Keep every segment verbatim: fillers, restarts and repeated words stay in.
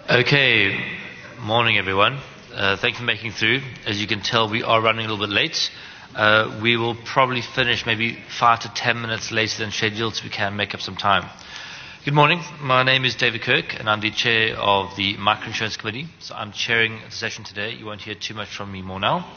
Okay, morning everyone. Uh, thank you for making through. As you can tell, we are running a little bit late. Uh, we will probably finish maybe five to ten minutes later than scheduled so we can make up some time. Good morning. My name is David Kirk and I'm the chair of the Microinsurance Committee. So I'm chairing the session today. You won't hear too much from me more now.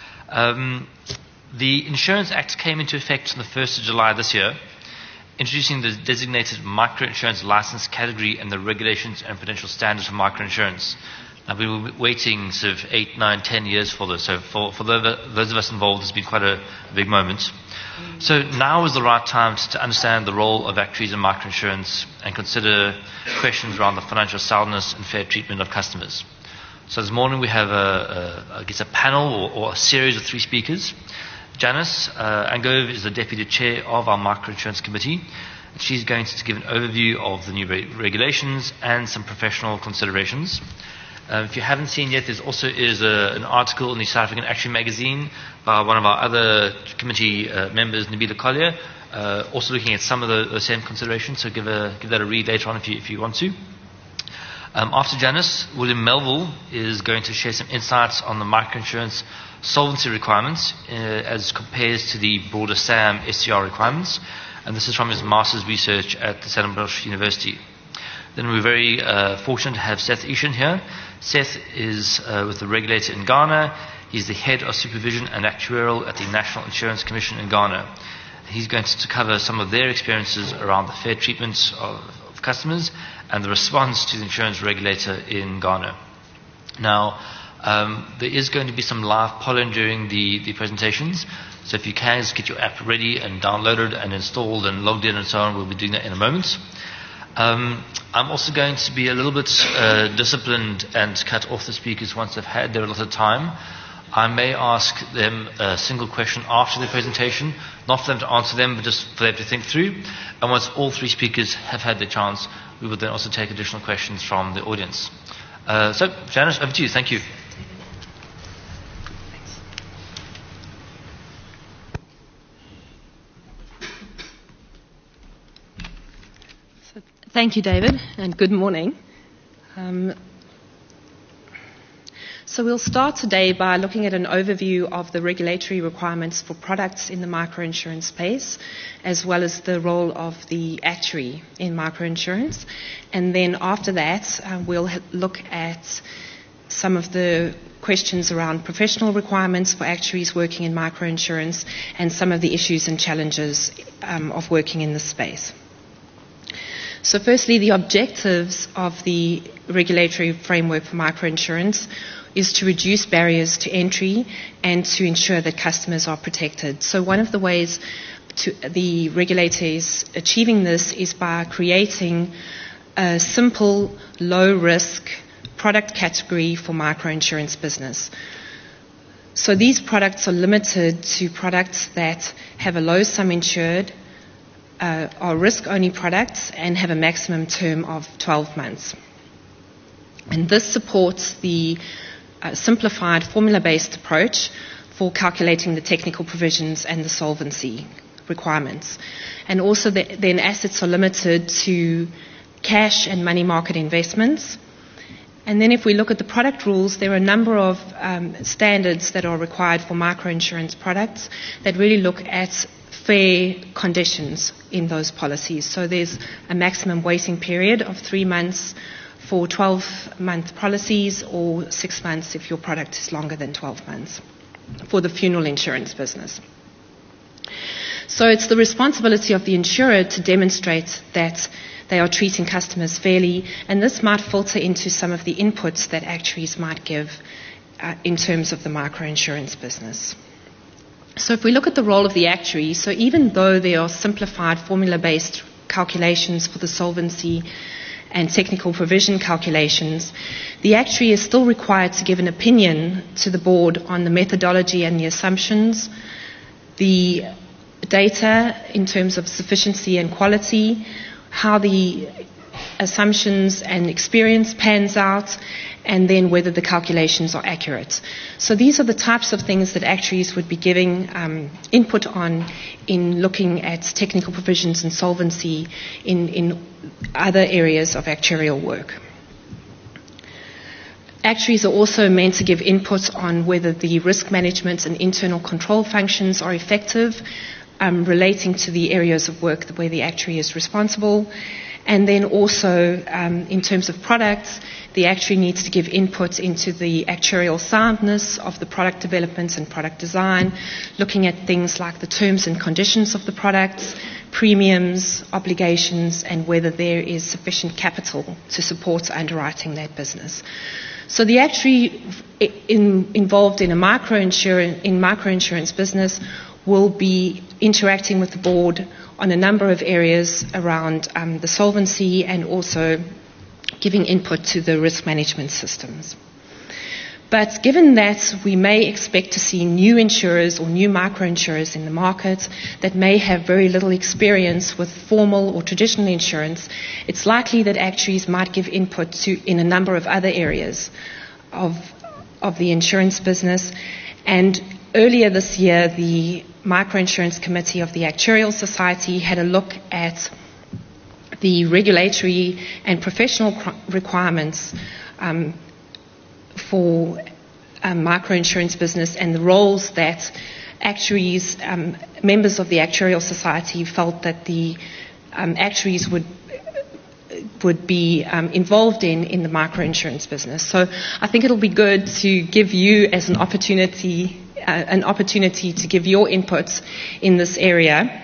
Um, the Insurance Act came into effect on the first of July this year, introducing the designated microinsurance license category and the regulations and potential standards for microinsurance. Now, we were waiting sort of eight, nine, ten years for this, so for, for the, those of us involved, it's been quite a, a big moment. So now is the right time to, to understand the role of actuaries in microinsurance and consider questions around the financial soundness and fair treatment of customers. So this morning we have, a, a, I guess, a panel or, or a series of three speakers. Janice uh, Angove is the Deputy Chair of our Microinsurance Committee. She's going to give an overview of the new re regulations and some professional considerations. Uh, if you haven't seen yet, there also is a, an article in the South African Actuary magazine by one of our other committee uh, members, Nabila Collier, uh, also looking at some of the, the same considerations, so give, a, give that a read later on if you, if you want to. Um, after Janice, William Melville is going to share some insights on the microinsurance solvency requirements uh, as compares to the broader S A M S C R requirements, and this is from his master's research at the Stellenbosch University. Then we're very uh, fortunate to have Seth Ishan here. Seth is uh, with the regulator in Ghana. He's the head of supervision and actuarial at the National Insurance Commission in Ghana. He's going to cover some of their experiences around the fair treatment of, of customers and the response to the insurance regulator in Ghana. Now, Um, there is going to be some live polling during the, the presentations, so if you can, just get your app ready and downloaded and installed and logged in and so on. We'll be doing that in a moment. Um, I'm also going to be a little bit uh, disciplined and cut off the speakers once they've had their allotted time. I may ask them a single question after the presentation, not for them to answer them, but just for them to think through. And once all three speakers have had their chance, we will then also take additional questions from the audience. Uh, so, Janice, over to you. Thank you. Thank you, David, and good morning. Um, so we'll start today by looking at an overview of the regulatory requirements for products in the microinsurance space, as well as the role of the actuary in microinsurance. And then after that, uh, we'll look at some of the questions around professional requirements for actuaries working in microinsurance and some of the issues and challenges um, of working in this space. So firstly, the objectives of the regulatory framework for microinsurance is to reduce barriers to entry and to ensure that customers are protected. So one of the ways to the regulator is achieving this is by creating a simple, low-risk product category for microinsurance business. So these products are limited to products that have a low sum insured, Uh, are risk-only products and have a maximum term of twelve months. And this supports the uh, simplified formula-based approach for calculating the technical provisions and the solvency requirements. And also the, then assets are limited to cash and money market investments. And then if we look at the product rules, there are a number of um, standards that are required for microinsurance products that really look at fair conditions in those policies. So there's a maximum waiting period of three months for twelve-month policies, or six months if your product is longer than twelve months for the funeral insurance business. So it's the responsibility of the insurer to demonstrate that they are treating customers fairly, and this might filter into some of the inputs that actuaries might give uh, in terms of the microinsurance business. So if we look at the role of the actuary, so even though there are simplified formula-based calculations for the solvency and technical provision calculations, the actuary is still required to give an opinion to the board on the methodology and the assumptions, the data in terms of sufficiency and quality, how the assumptions and experience pans out, and then whether the calculations are accurate. So these are the types of things that actuaries would be giving um, input on in looking at technical provisions and solvency in, in other areas of actuarial work. actuaries are also meant to give input on whether the risk management and internal control functions are effective, um, relating to the areas of work where the actuary is responsible. And then also, um, in terms of products, the actuary needs to give input into the actuarial soundness of the product development and product design, looking at things like the terms and conditions of the products, premiums, obligations, and whether there is sufficient capital to support underwriting that business. So the actuary in, involved in a microinsurance, in microinsurance business will be interacting with the board on a number of areas around um, the solvency and also giving input to the risk management systems. But given that we may expect to see new insurers or new microinsurers in the market that may have very little experience with formal or traditional insurance, it's likely that actuaries might give input to in a number of other areas of, of the insurance business. And earlier this year, the Microinsurance Committee of the Actuarial Society had a look at the regulatory and professional requirements um, for um, microinsurance business and the roles that actuaries, um, members of the Actuarial Society felt that the um, actuaries would would be um, involved in in the microinsurance business. So I think it'll be good to give you as an opportunity uh, an opportunity to give your inputs in this area.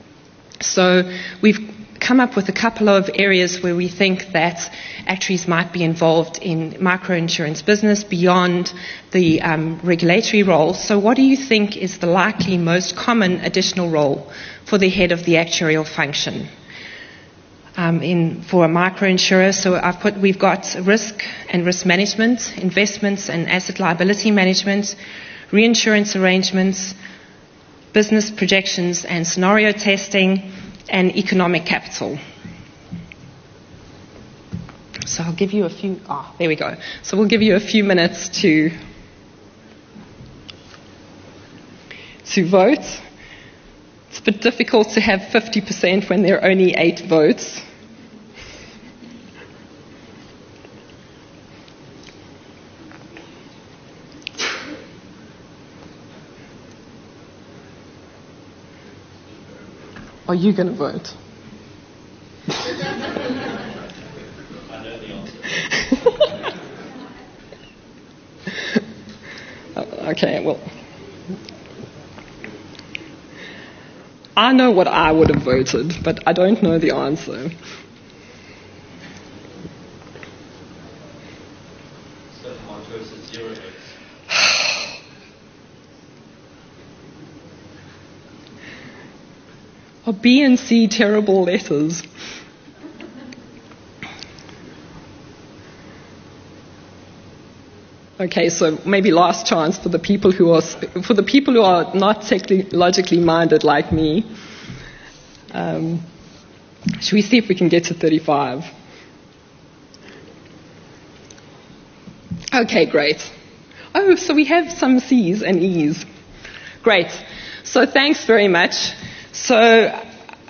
So we've come up with a couple of areas where we think that actuaries might be involved in microinsurance business beyond the um, regulatory role. So what do you think is the likely most common additional role for the head of the actuarial function um, in, for a microinsurer? So I've put, we've got risk and risk management, investments and asset liability management, reinsurance arrangements, business projections and scenario testing, and economic capital. So I'll give you a few, ah, oh, there we go. So we'll give you a few minutes to, to vote. It's a bit difficult to have fifty percent when there are only eight votes. Are you going to vote? I know the answer. Okay, well, I know what I would have voted, but I don't know the answer. So my choice is zero votes. Are B and C terrible letters? Okay, so maybe last chance for the people who are for the people who are not technologically minded like me. Um, should we see if we can get to thirty-five? Okay, great. Oh, so we have some C's and E's. Great. So thanks very much. So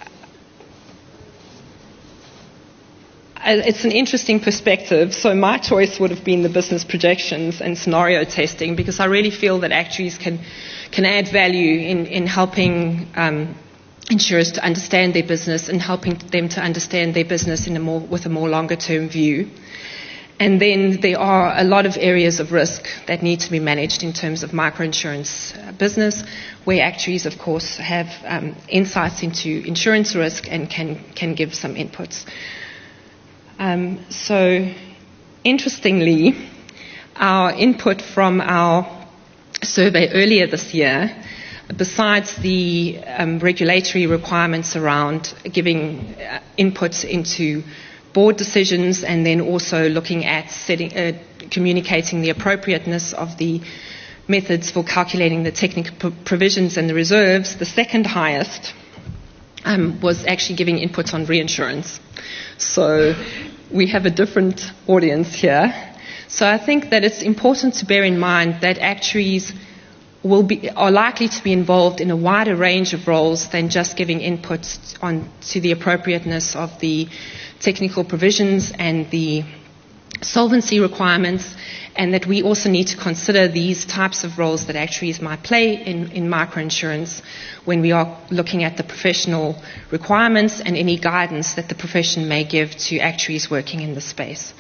it's an interesting perspective. So my choice would have been the business projections and scenario testing, because I really feel that actuaries can can add value in, in helping um, insurers to understand their business and helping them to understand their business in a more with a more longer term view. And then there are a lot of areas of risk that need to be managed in terms of microinsurance business, where actuaries, of course, have um, insights into insurance risk and can, can give some inputs. Um, so, interestingly, our input from our survey earlier this year, besides the um, regulatory requirements around giving uh, inputs into board decisions and then also looking at setting, uh, communicating the appropriateness of the methods for calculating the technical provisions and the reserves, the second highest um, was actually giving inputs on reinsurance. So we have a different audience here. So I think that it's important to bear in mind that actuaries will be, are likely to be involved in a wider range of roles than just giving inputs on to the appropriateness of the technical provisions and the solvency requirements, and that we also need to consider these types of roles that actuaries might play in, in microinsurance when we are looking at the professional requirements and any guidance that the profession may give to actuaries working in the space.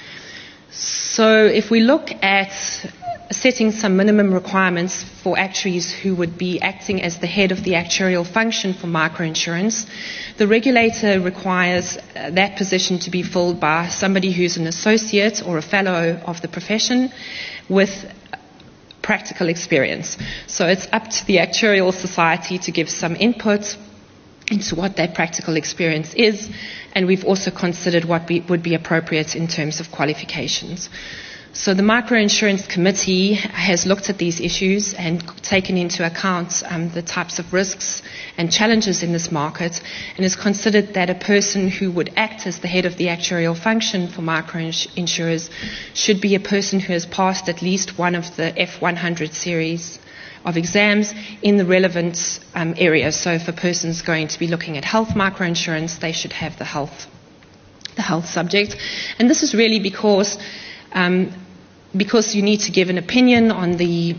So if we look at setting some minimum requirements for actuaries who would be acting as the head of the actuarial function for microinsurance, the regulator requires uh, that position to be filled by somebody who's an associate or a fellow of the profession with practical experience. So it's up to the Actuarial Society to give some input into what that practical experience is, and we've also considered what be, would be appropriate in terms of qualifications. So the Microinsurance Committee has looked at these issues and taken into account um, the types of risks and challenges in this market, and has considered that a person who would act as the head of the actuarial function for microinsurers should be a person who has passed at least one of the F one hundred series of exams in the relevant um, area. So if a person's going to be looking at health microinsurance, they should have the health, the health subject. And this is really because Um, because you need to give an opinion on the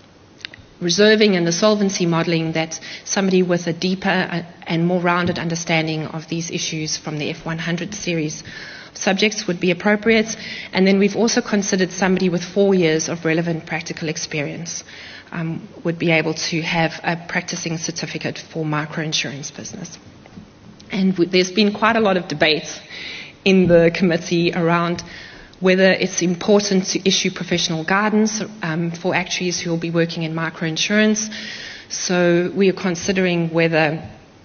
reserving and the solvency modelling, that somebody with a deeper and more rounded understanding of these issues from the F one hundred series subjects would be appropriate. And then we've also considered somebody with four years of relevant practical experience um, would be able to have a practicing certificate for microinsurance business. And w- there's been quite a lot of debate in the committee around whether it's important to issue professional guidance um, for actuaries who will be working in microinsurance. So we are considering whether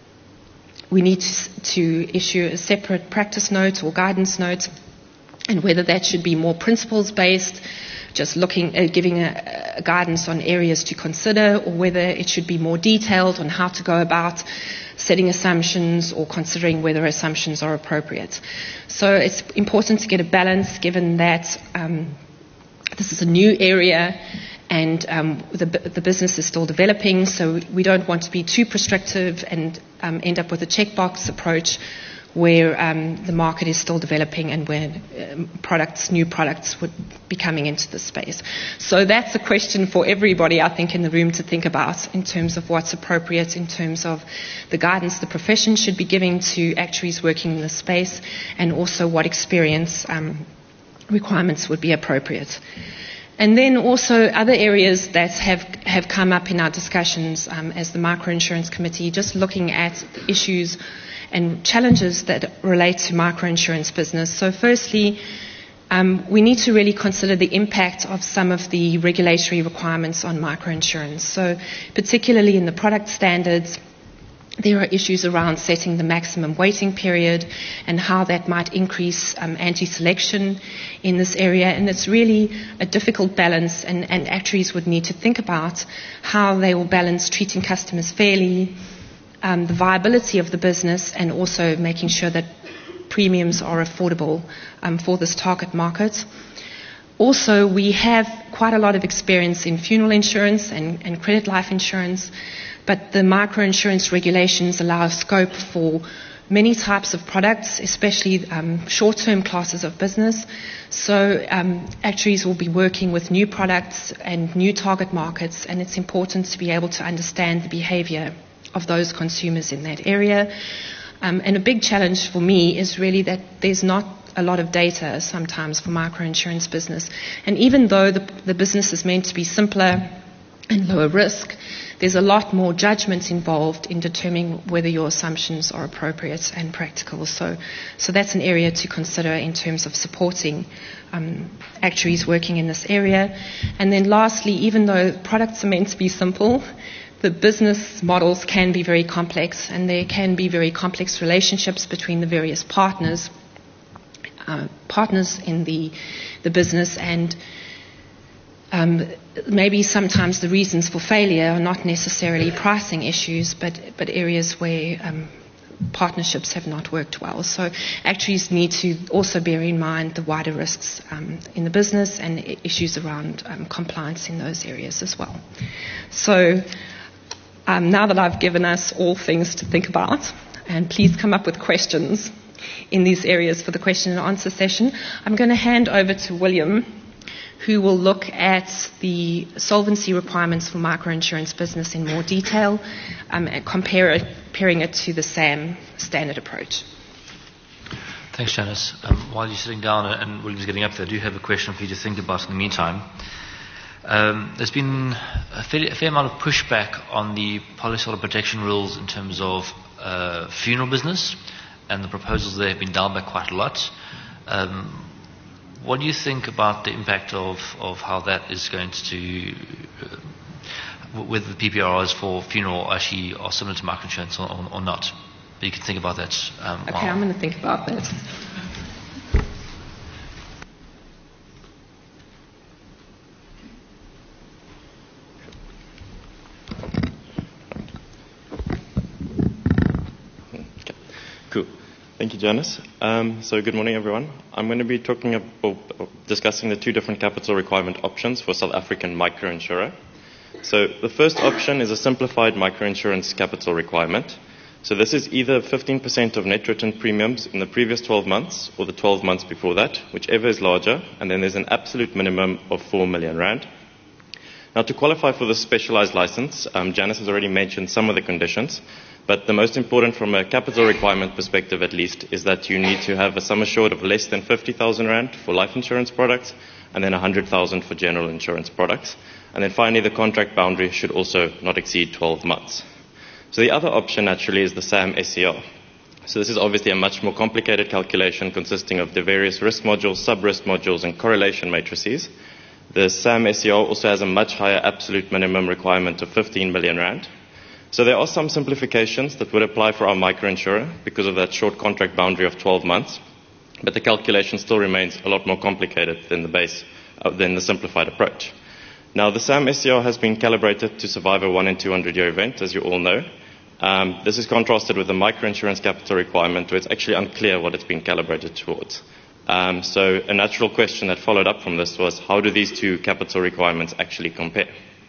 we need to, to issue a separate practice note or guidance note, and whether that should be more principles-based, just looking at giving a, a guidance on areas to consider, or whether it should be more detailed on how to go about setting assumptions or considering whether assumptions are appropriate. So it's important to get a balance, given that um, this is a new area and um, the, the business is still developing, so we don't want to be too prescriptive and um, end up with a checkbox approach where um, the market is still developing and where um, products, new products would be coming into the space. So that's a question for everybody, I think, in the room to think about in terms of what's appropriate in terms of the guidance the profession should be giving to actuaries working in the space, and also what experience um, requirements would be appropriate. And then also other areas that have, have come up in our discussions um, as the Microinsurance Committee, just looking at issues and challenges that relate to microinsurance business. So firstly, um, we need to really consider the impact of some of the regulatory requirements on microinsurance. So particularly in the product standards, there are issues around setting the maximum waiting period and how that might increase um, anti-selection in this area. And it's really a difficult balance, and, and actuaries would need to think about how they will balance treating customers fairly, Um, the viability of the business, and also making sure that premiums are affordable um, for this target market. Also, we have quite a lot of experience in funeral insurance and, and credit life insurance, but the microinsurance regulations allow scope for many types of products, especially um, short-term classes of business. So um, actuaries will be working with new products and new target markets, and it's important to be able to understand the behavior of those consumers in that area. Um, and a big challenge for me is really that there's not a lot of data sometimes for microinsurance business. And even though the, the business is meant to be simpler and lower risk, there's a lot more judgment involved in determining whether your assumptions are appropriate and practical. So, so that's an area to consider in terms of supporting um, actuaries working in this area. And then lastly, even though products are meant to be simple, the business models can be very complex, and there can be very complex relationships between the various partners, uh, partners in the, the business, and um, maybe sometimes the reasons for failure are not necessarily pricing issues, but, but areas where um, partnerships have not worked well. So actuaries need to also bear in mind the wider risks um, in the business and issues around um, compliance in those areas as well. So Um, now that I've given us all things to think about, and please come up with questions in these areas for the question and answer session, I'm going to hand over to William, who will look at the solvency requirements for microinsurance business in more detail, um, and compare it, comparing it to the S A M standard approach. Thanks, Janice. Um, while you're sitting down and William's getting up there, I do have a question for you to think about in the meantime. Um, there's been a fair, a fair amount of pushback on the policyholder protection rules in terms of uh, funeral business, and the proposals there have been down by quite a lot. Um, what do you think about the impact of, of how that is going to, uh, whether the P P R Rs for funeral actually are similar to microinsurance or, or, or not? But you can think about that. Um, okay, while I'm going to think about that. Cool. Thank you, Janice. Um, so good morning, everyone. I'm going to be talking about discussing the two different capital requirement options for South African microinsurer. So the first option is a simplified microinsurance capital requirement. So this is either fifteen percent of net written premiums in the previous twelve months or the twelve months before that, whichever is larger, and then there's an absolute minimum of four million rand. Now, to qualify for the specialized license, um, Janice has already mentioned some of the conditions, but the most important from a capital requirement perspective at least is that you need to have a sum assured of less than fifty thousand rand for life insurance products and then one hundred thousand for general insurance products. And then finally, the contract boundary should also not exceed twelve months. So the other option actually is the S A M S C R. So this is obviously a much more complicated calculation consisting of the various risk modules, sub-risk modules, and correlation matrices. The S A M S C R also has a much higher absolute minimum requirement of fifteen million rand. So there are some simplifications that would apply for our microinsurer because of that short contract boundary of twelve months, but the calculation still remains a lot more complicated than the base, uh, than the simplified approach. Now, the S A M S C R has been calibrated to survive a one in two hundred year event, as you all know. Um, this is contrasted with the microinsurance capital requirement, where it's actually unclear what it's been calibrated towards. Um, so a natural question that followed up from this was, how do these two capital requirements actually compare?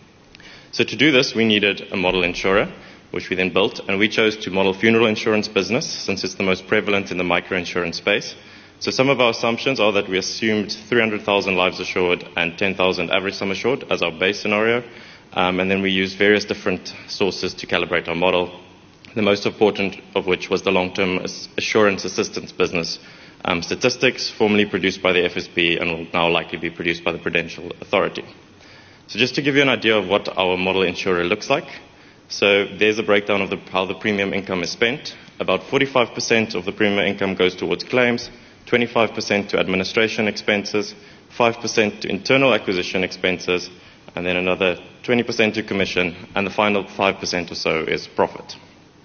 So to do this, we needed a model insurer, which we then built, and we chose to model funeral insurance business, since it's the most prevalent in the microinsurance space. So some of our assumptions are that we assumed three hundred thousand lives assured and ten thousand average sum assured as our base scenario, um, and then we used various different sources to calibrate our model, the most important of which was the long-term assurance assistance business um, statistics, formerly produced by the F S B and will now likely be produced by the Prudential Authority. So just to give you an idea of what our model insurer looks like, so there's a breakdown of the, how the premium income is spent. About forty-five percent of the premium income goes towards claims, twenty-five percent to administration expenses, five percent to internal acquisition expenses, and then another twenty percent to commission, and the final five percent or so is profit.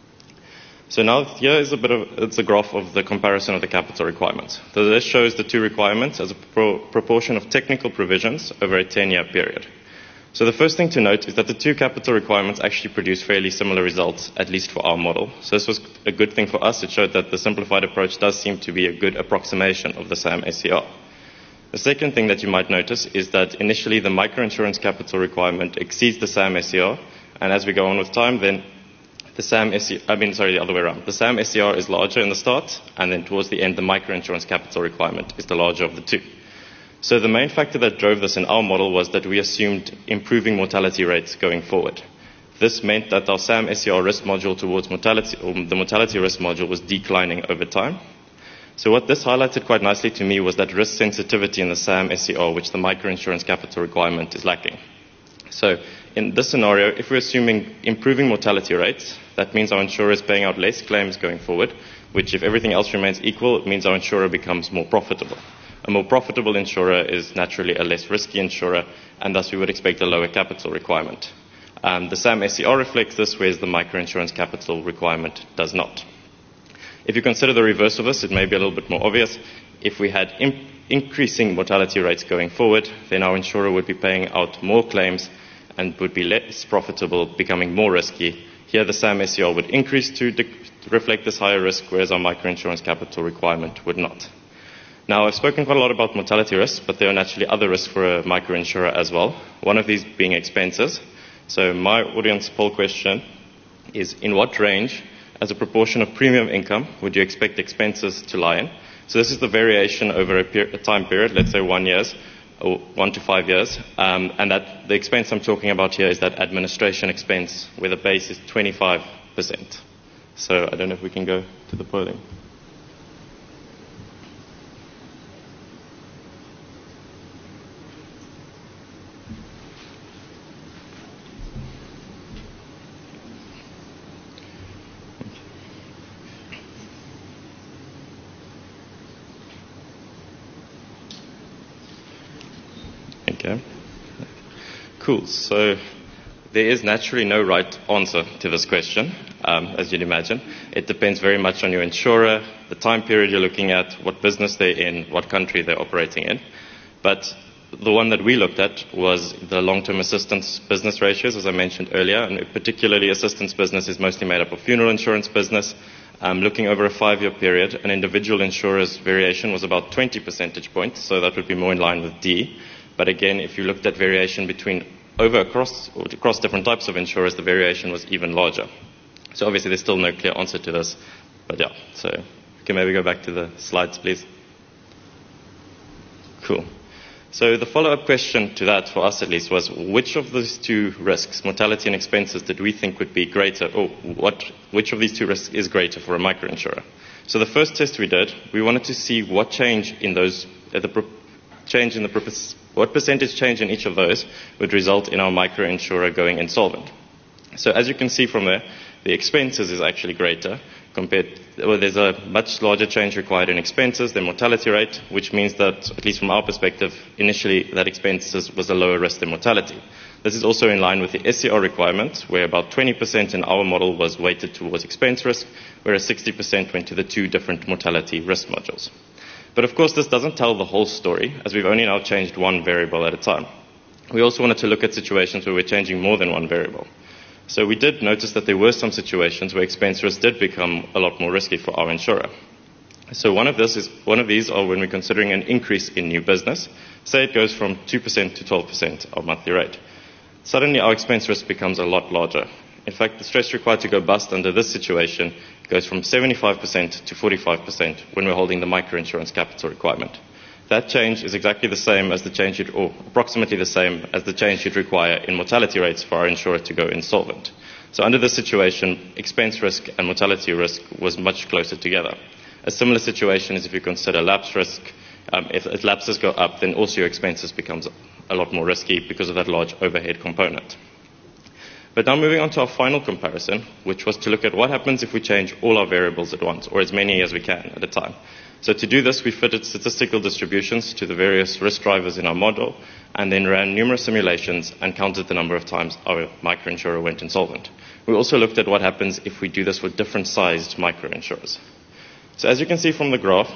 So now here is a bit of, it's a graph of the comparison of the capital requirements. So this shows the two requirements as a pro- proportion of technical provisions over a ten year period. So the first thing to note is that the two capital requirements actually produce fairly similar results, at least for our model. So this was a good thing for us. It showed that the simplified approach does seem to be a good approximation of the S A M S C R. The second thing that you might notice is that initially the microinsurance capital requirement exceeds the S A M S C R, and as we go on with time, then the S A M S C R, I mean, sorry, the other way around. The S A M S C R is larger in the start, and then towards the end, the microinsurance capital requirement is the larger of the two. So the main factor that drove this in our model was that we assumed improving mortality rates going forward. This meant that our S A M S C R risk module towards mortality, or the mortality risk module, was declining over time. So what this highlighted quite nicely to me was that risk sensitivity in the S A M S C R, which the microinsurance capital requirement is lacking. So in this scenario, if we're assuming improving mortality rates, that means our insurer is paying out less claims going forward, which, if everything else remains equal, it means our insurer becomes more profitable. A more profitable insurer is naturally a less risky insurer, and thus we would expect a lower capital requirement. Um, the S A M S C R reflects this, whereas the microinsurance capital requirement does not. If you consider the reverse of this, it may be a little bit more obvious. If we had imp- increasing mortality rates going forward, then our insurer would be paying out more claims and would be less profitable, becoming more risky. Here, the S A M S C R would increase to, de- to reflect this higher risk, whereas our microinsurance capital requirement would not. Now, I've spoken quite a lot about mortality risks, but there are naturally other risks for a microinsurer as well, one of these being expenses. So my audience poll question is, in what range, as a proportion of premium income, would you expect expenses to lie in? So this is the variation over a, per- a time period, let's say one year's, or one to five years. Um, and that the expense I'm talking about here is that administration expense, where the base is twenty-five percent. So I don't know if we can go to the polling. Okay. Cool. So there is naturally no right answer to this question, um, as you'd imagine. It depends very much on your insurer, the time period you're looking at, what business they're in, what country they're operating in. But the one that we looked at was the long-term assistance business ratios, as I mentioned earlier, and particularly assistance business is mostly made up of funeral insurance business. Um, looking over a five-year period, an individual insurer's variation was about twenty percentage points, so that would be more in line with D. But again, if you looked at variation between over across, or across different types of insurers, the variation was even larger. So obviously there's still no clear answer to this. But yeah, so we can maybe go back to the slides, please. Cool. So the follow-up question to that, for us at least, was which of these two risks, mortality and expenses, did we think would be greater, or what, which of these two risks is greater for a microinsurer? So the first test we did, we wanted to see what change in those, uh, the change in the what percentage change in each of those would result in our microinsurer going insolvent. So as you can see from there, the expenses is actually greater compared, well, there's a much larger change required in expenses than mortality rate, which means that, at least from our perspective, initially that expenses was a lower risk than mortality. This is also in line with the S C R requirement, where about twenty percent in our model was weighted towards expense risk, whereas sixty percent went to the two different mortality risk modules. But of course, this doesn't tell the whole story, as we've only now changed one variable at a time. We also wanted to look at situations where we're changing more than one variable. So we did notice that there were some situations where expense risk did become a lot more risky for our insurer. So one of, this is, one of these are when we're considering an increase in new business. Say it goes from two percent to twelve percent of monthly rate. Suddenly our expense risk becomes a lot larger. In fact, the stress required to go bust under this situation goes from seventy-five percent to forty-five percent when we're holding the microinsurance capital requirement. That change is exactly the same as the change, you'd, or approximately the same as the change you'd require in mortality rates for our insurer to go insolvent. So under this situation, expense risk and mortality risk was much closer together. A similar situation is if you consider lapse risk. Um, if, if lapses go up, then also your expenses becomes a lot more risky because of that large overhead component. But now moving on to our final comparison, which was to look at what happens if we change all our variables at once, or as many as we can at a time. So to do this, we fitted statistical distributions to the various risk drivers in our model, and then ran numerous simulations and counted the number of times our microinsurer went insolvent. We also looked at what happens if we do this with different sized microinsurers. So as you can see from the graph,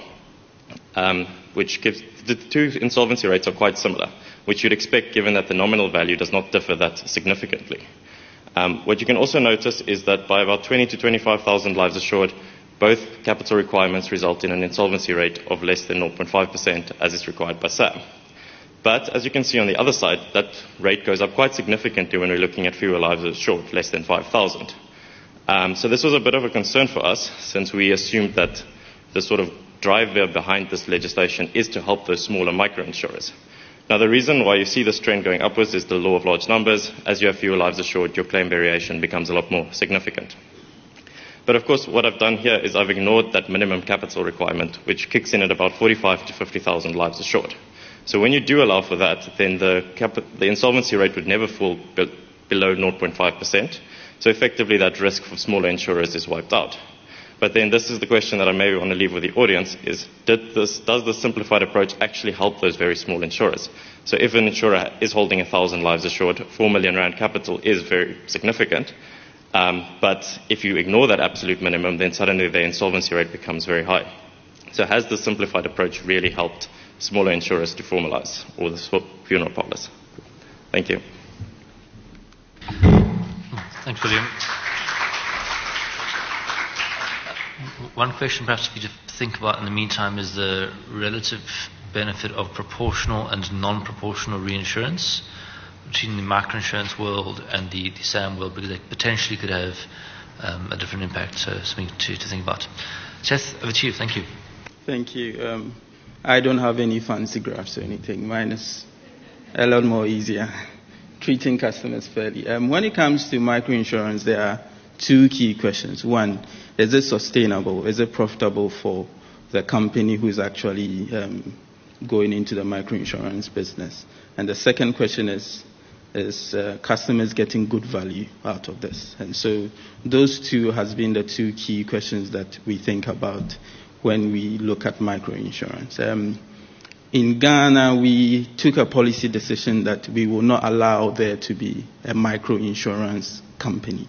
um, which gives the two insolvency rates are quite similar, which you'd expect given that the nominal value does not differ that significantly. Um, what you can also notice is that by about twenty to twenty-five thousand lives assured, both capital requirements result in an insolvency rate of less than zero point five percent as is required by S A M. But as you can see on the other side, that rate goes up quite significantly when we're looking at fewer lives assured, less than five thousand. Um, so this was a bit of a concern for us, since we assumed that the sort of driver behind this legislation is to help those smaller microinsurers. Now, the reason why you see this trend going upwards is the law of large numbers. As you have fewer lives assured, your claim variation becomes a lot more significant. But of course, what I've done here is I've ignored that minimum capital requirement, which kicks in at about forty-five to fifty thousand lives assured. So when you do allow for that, then the, cap- the insolvency rate would never fall be- below zero point five percent. So effectively, that risk for smaller insurers is wiped out. But then this is the question that I maybe want to leave with the audience is, did this, does the simplified approach actually help those very small insurers? So if an insurer is holding one thousand lives assured, four million rand capital is very significant. Um, but if you ignore that absolute minimum, then suddenly the insolvency rate becomes very high. So has the simplified approach really helped smaller insurers to formalize or the funeral parlors? Thank you. Thanks, William. One question perhaps for you to think about in the meantime is the relative benefit of proportional and non-proportional reinsurance between the microinsurance world and the, the S A M world, because they potentially could have um, a different impact. So something to, to think about. Seth, over to you. Thank you. Thank you. Um, I don't have any fancy graphs or anything. Mine is a lot more easier. Treating customers fairly. Um, when it comes to microinsurance, there are two key questions. One, is it sustainable? Is it profitable for the company who is actually um, going into the microinsurance business? And the second question is, is uh, customers getting good value out of this? And so those two has been the two key questions that we think about when we look at microinsurance. Um, in Ghana, we took a policy decision that we will not allow there to be a microinsurance company.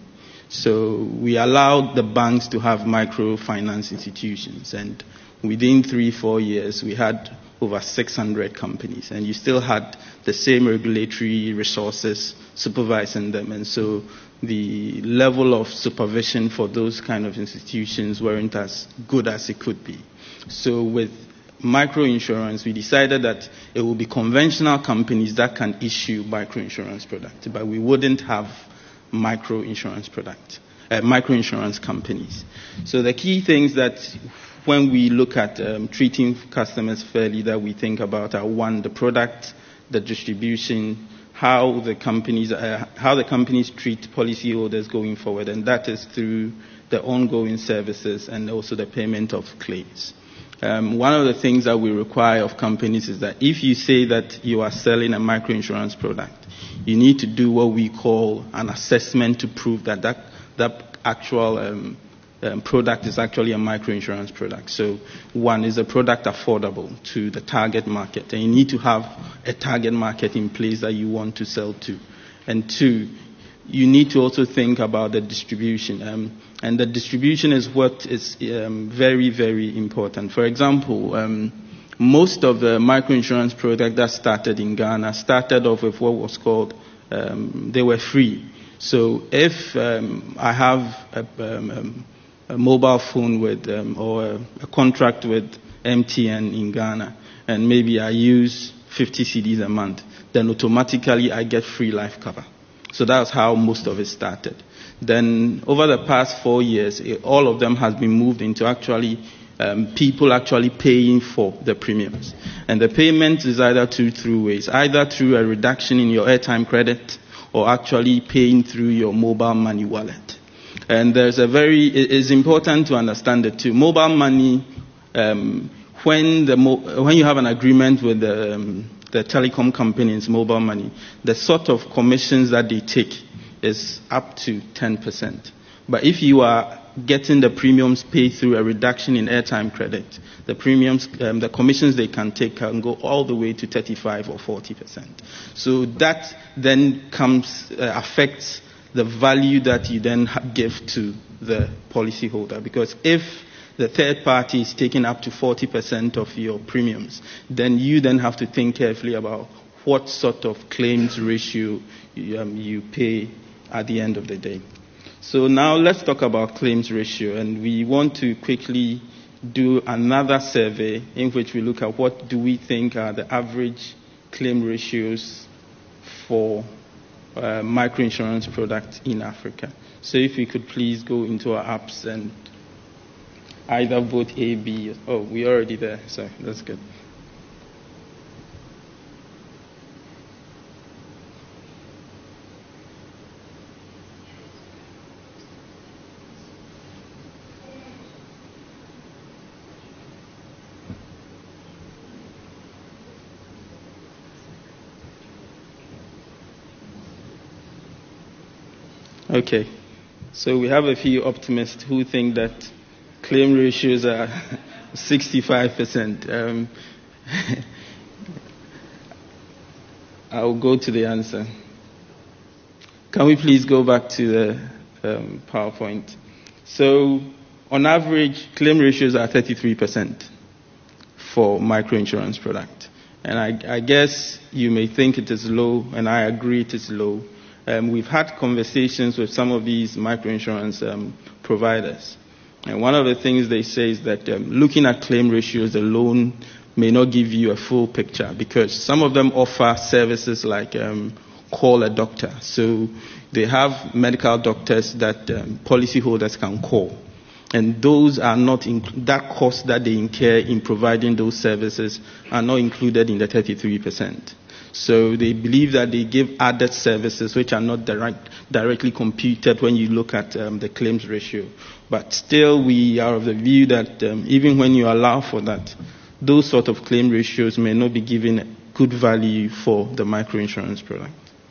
So we allowed the banks to have microfinance institutions, and within three, four years, we had over six hundred companies, and you still had the same regulatory resources supervising them. And so the level of supervision for those kind of institutions weren't as good as it could be. So with microinsurance, we decided that it will be conventional companies that can issue microinsurance products, but we wouldn't have microinsurance product, uh, microinsurance companies. So the key things that when we look at um, treating customers fairly that we think about are, one, the product, the distribution, how the companies uh, how the companies treat policyholders going forward, and that is through the ongoing services and also the payment of claims. Um, one of the things that we require of companies is that if you say that you are selling a microinsurance product, you need to do what we call an assessment to prove that that, that actual um, um, product is actually a microinsurance product. So one, is the product affordable to the target market? And you need to have a target market in place that you want to sell to. And two, you need to also think about the distribution. Um, and the distribution is what is um, very, very important. For example, um, most of the microinsurance products that started in Ghana started off with what was called, um, they were free. So if um, I have a, um, a mobile phone with, um, or a, a contract with M T N in Ghana, and maybe I use fifty cedis a month, then automatically I get free life cover. So that's how most of it started. Then over the past four years, it, all of them has been moved into actually um, people actually paying for the premiums. And the payment is either two through ways, either through a reduction in your airtime credit or actually paying through your mobile money wallet. And there's a very, it is important to understand it too. Mobile money, um, when the mo- when you have an agreement with the um, the telecom companies, mobile money, the sort of commissions that they take is up to ten percent. But if you are getting the premiums paid through a reduction in airtime credit, the premiums, um, the commissions they can take can go all the way to thirty-five or forty percent. So that then comes, uh, affects the value that you then give to the policyholder. Because if the third party is taking up to forty percent of your premiums, then you then have to think carefully about what sort of claims ratio you, um, you pay at the end of the day. So now let's talk about claims ratio, and we want to quickly do another survey in which we look at what do we think are the average claim ratios for uh, microinsurance products in Africa. So if we could please go into our apps and either vote A, B. Oh, we're already there, so that's good. Okay, so we have a few optimists who think that claim ratios are sixty-five percent. Um, I'll go to the answer. Can we please go back to the um, PowerPoint? So, on average, claim ratios are thirty-three percent for microinsurance product. And I, I guess you may think it is low, and I agree it is low. Um, we've had conversations with some of these microinsurance um, providers. And one of the things they say is that um, looking at claim ratios alone may not give you a full picture, because some of them offer services like um, call a doctor. So they have medical doctors that um, policyholders can call. And those are not, inc- that cost that they incur in providing those services are not included in the thirty-three percent. So they believe that they give added services which are not direct, directly computed when you look at um, the claims ratio. But still, we are of the view that um, even when you allow for that, those sort of claim ratios may not be given good value for the microinsurance product.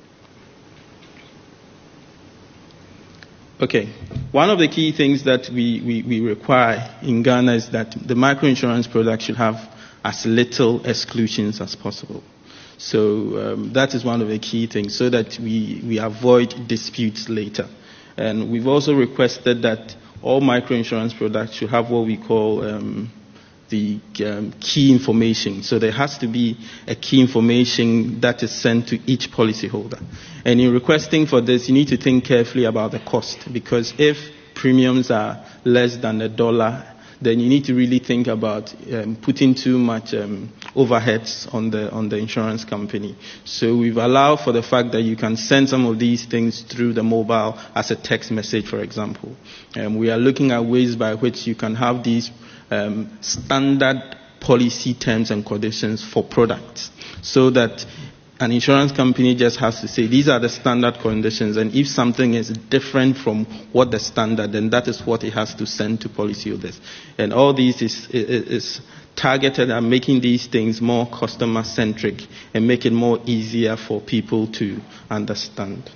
Okay, one of the key things that we, we, we require in Ghana is that the microinsurance product should have as little exclusions as possible. So um, that is one of the key things, so that we, we avoid disputes later. And we've also requested that all microinsurance products should have what we call um, the um, key information. So there has to be a key information that is sent to each policyholder. And in requesting for this, you need to think carefully about the cost, because if premiums are less than a dollar, then you need to really think about um, putting too much um, overheads on the on the insurance company. So we've allowed for the fact that you can send some of these things through the mobile as a text message, for example. Um, we are looking at ways by which you can have these um, standard policy terms and conditions for products, so that an insurance company just has to say, these are the standard conditions, and if something is different from what the standard, then that is what it has to send to policyholders. And all these is, is, is targeted at making these things more customer-centric and make it more easier for people to understand.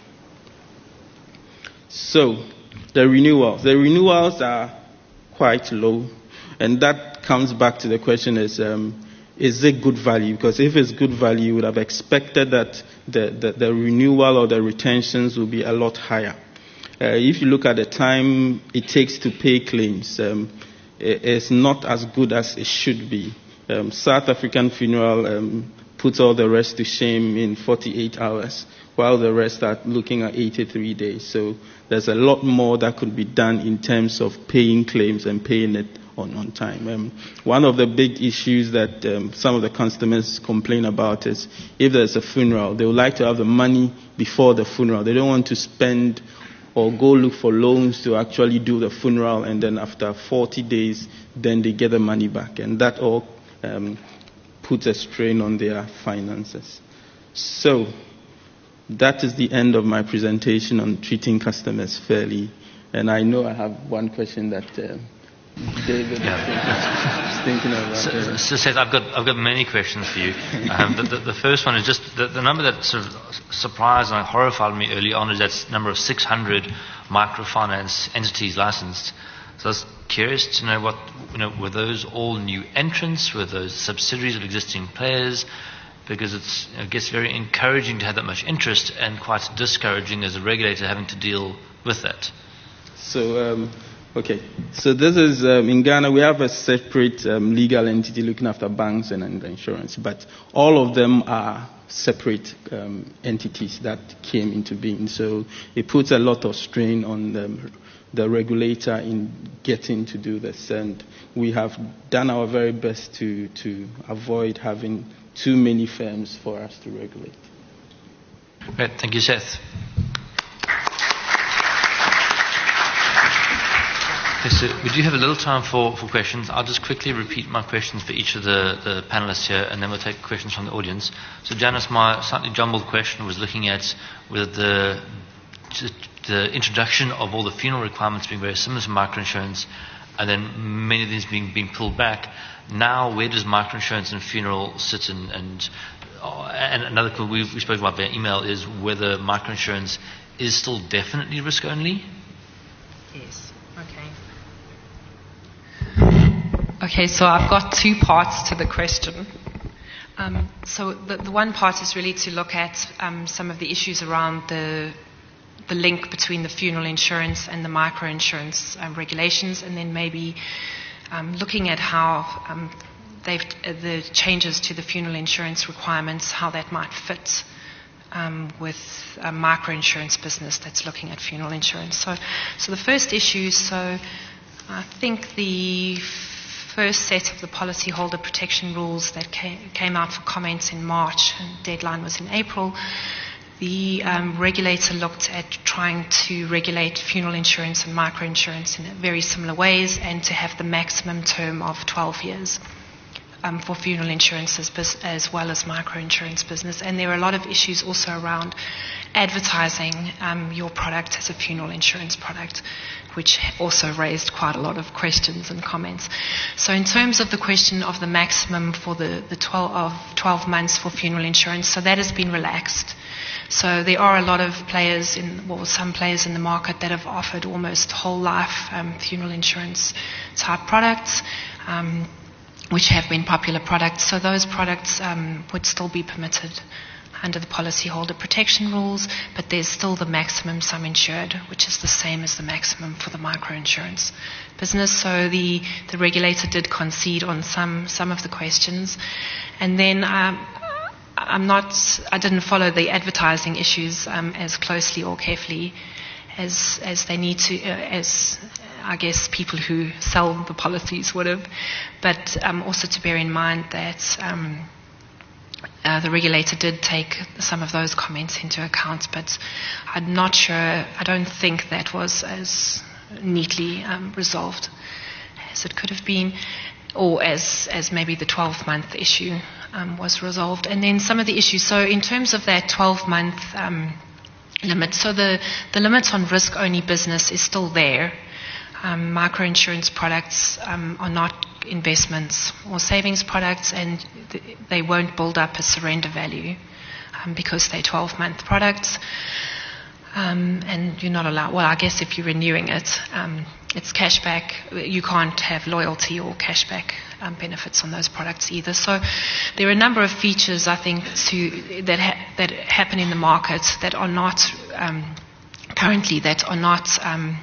So, the renewals. The renewals are quite low, and that comes back to the question is, um, is it good value? Because if it's good value, you would have expected that the, the, the renewal or the retentions will be a lot higher. Uh, if you look at the time it takes to pay claims, um, it, it's not as good as it should be. Um, South African Funeral um, puts all the rest to shame in forty-eight hours, while the rest are looking at eighty-three days. So there's a lot more that could be done in terms of paying claims and paying it on, on time. Um, one of the big issues that um, some of the customers complain about is if there's a funeral, they would like to have the money before the funeral. They don't want to spend or go look for loans to actually do the funeral, and then after forty days, then they get the money back. And that all um, puts a strain on their finances. So that is the end of my presentation on treating customers fairly. And I know I have one question that uh, David yeah. is thinking about. So, so Seth, I've got I've got many questions for you. Um, the, the, the first one is just the, the number that sort of surprised and horrified me early on is that number of six hundred microfinance entities licensed. So I was curious to know what you know were those all new entrants? Were those subsidiaries of existing players? Because it's I guess very encouraging to have that much interest, and quite discouraging as a regulator having to deal with that. So. Um, Okay, so this is, um, in Ghana, we have a separate um, legal entity looking after banks and, and insurance, but all of them are separate um, entities that came into being. So it puts a lot of strain on the, the regulator in getting to do this, and we have done our very best to, to avoid having too many firms for us to regulate. Great, thank you, Seth. Okay, so we do have a little time for, for questions. I'll just quickly repeat my questions for each of the, the panelists here, and then we'll take questions from the audience. So, Janice, my slightly jumbled question was looking at whether the, the introduction of all the funeral requirements being very similar to microinsurance, and then many of these being, being pulled back. Now, where does microinsurance and funeral sit in? And, and another thing we, we spoke about via email is whether microinsurance is still definitely risk only? Yes. Okay. Okay, so I've got two parts to the question. Um, so the, the one part is really to look at um, some of the issues around the the link between the funeral insurance and the microinsurance um, regulations, and then maybe um, looking at how um, they've uh, the changes to the funeral insurance requirements, how that might fit Um, with a microinsurance business that's looking at funeral insurance. So, so the first issue, so I think the first set of the policyholder protection rules that came, came out for comments in March, and deadline was in April, the um, regulator looked at trying to regulate funeral insurance and microinsurance in very similar ways, and to have the maximum term of twelve years. um, for funeral insurance as, bus- as well as microinsurance business. And there are a lot of issues also around advertising um, your product as a funeral insurance product, which also raised quite a lot of questions and comments. So in terms of the question of the maximum for the, the twelve, of twelve months for funeral insurance, so that has been relaxed. So there are a lot of players, in, well, some players in the market that have offered almost whole life um, funeral insurance type products, um, which have been popular products. So those products um, would still be permitted under the policyholder protection rules, but there's still the maximum sum insured, which is the same as the maximum for the microinsurance business. So the, the regulator did concede on some, some of the questions. And then um, I'm not, I didn't follow the advertising issues um, as closely or carefully as, as they need to, uh, as I guess people who sell the policies would have. But um, also to bear in mind that um, Uh, the regulator did take some of those comments into account, but I'm not sure, I don't think that was as neatly um, resolved as it could have been, or as, as maybe the twelve-month issue um, was resolved. And then some of the issues, so in terms of that twelve-month um, limit, so the, the limit on risk-only business is still there. Um, microinsurance products um, are not investments or savings products, and th- they won't build up a surrender value um, because they're twelve-month products. Um, and you're not allowed, well, I guess if you're renewing it, um, it's cashback. You can't have loyalty or cashback um, benefits on those products either. So there are a number of features, I think, to, that, ha- that happen in the market that are not um, currently, that are not Um,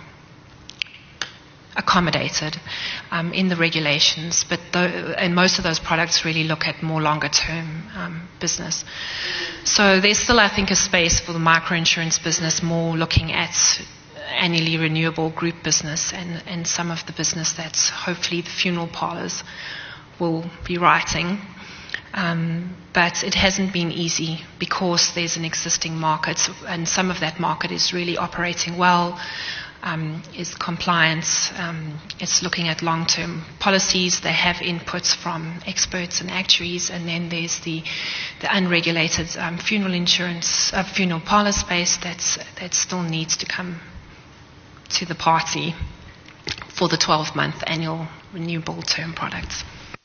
accommodated um, in the regulations, but th- and most of those products really look at more longer term um, business. So there's still, I think, a space for the microinsurance business, more looking at annually renewable group business and, and some of the business that hopefully the funeral parlours will be writing. Um, but it hasn't been easy because there's an existing market, and some of that market is really operating well. Um, is compliance, um, it's looking at long-term policies. They have inputs from experts and actuaries, and then there's the, the unregulated um, funeral insurance, uh, funeral parlour space that's, that still needs to come to the party for the twelve-month annual renewable term products.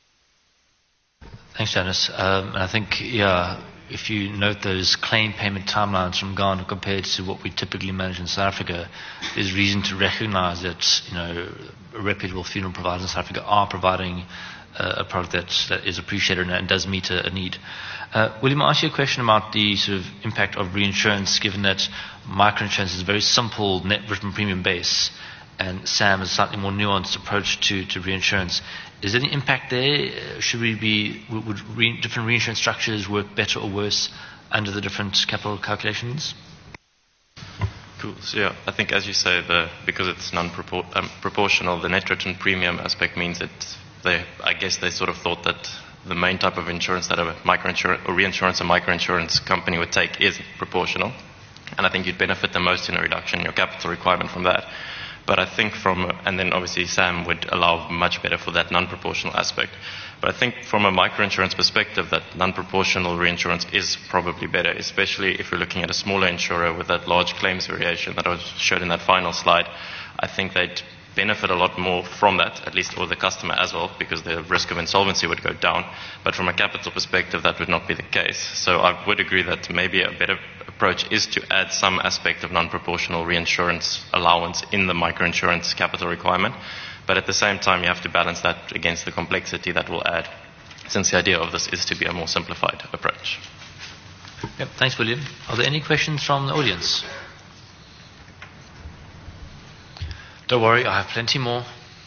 Thanks, Janice. Um, and I think, yeah, if you note those claim payment timelines from Ghana compared to what we typically manage in South Africa, there's reason to recognize that, you know, reputable funeral providers in South Africa are providing uh, a product that, that is appreciated and, and does meet a, a need. Uh, William, I'll ask you a question about the sort of impact of reinsurance, given that microinsurance is a very simple net written premium base, and Sam has a slightly more nuanced approach to, to reinsurance. Is there any impact there? Should we be, would re, different reinsurance structures work better or worse under the different capital calculations? Cool. So yeah, I think as you say, the, because it's non-proportional, um, the net written premium aspect means that they, I guess they sort of thought that the main type of insurance that a microinsurance or reinsurance or microinsurance company would take is proportional, and I think you'd benefit the most in a reduction in your capital requirement from that. But I think from, and then obviously Sam would allow much better for that non-proportional aspect. But I think from a microinsurance perspective, that non-proportional reinsurance is probably better, especially if you're looking at a smaller insurer with that large claims variation that I showed in that final slide. I think they'd benefit a lot more from that, at least, or the customer as well, because the risk of insolvency would go down. But from a capital perspective, that would not be the case. So I would agree that maybe a better approach is to add some aspect of non-proportional reinsurance allowance in the microinsurance capital requirement. But at the same time, you have to balance that against the complexity that will add, since the idea of this is to be a more simplified approach. Yep, thanks, William. Are there any questions from the audience? Don't worry, I have plenty more.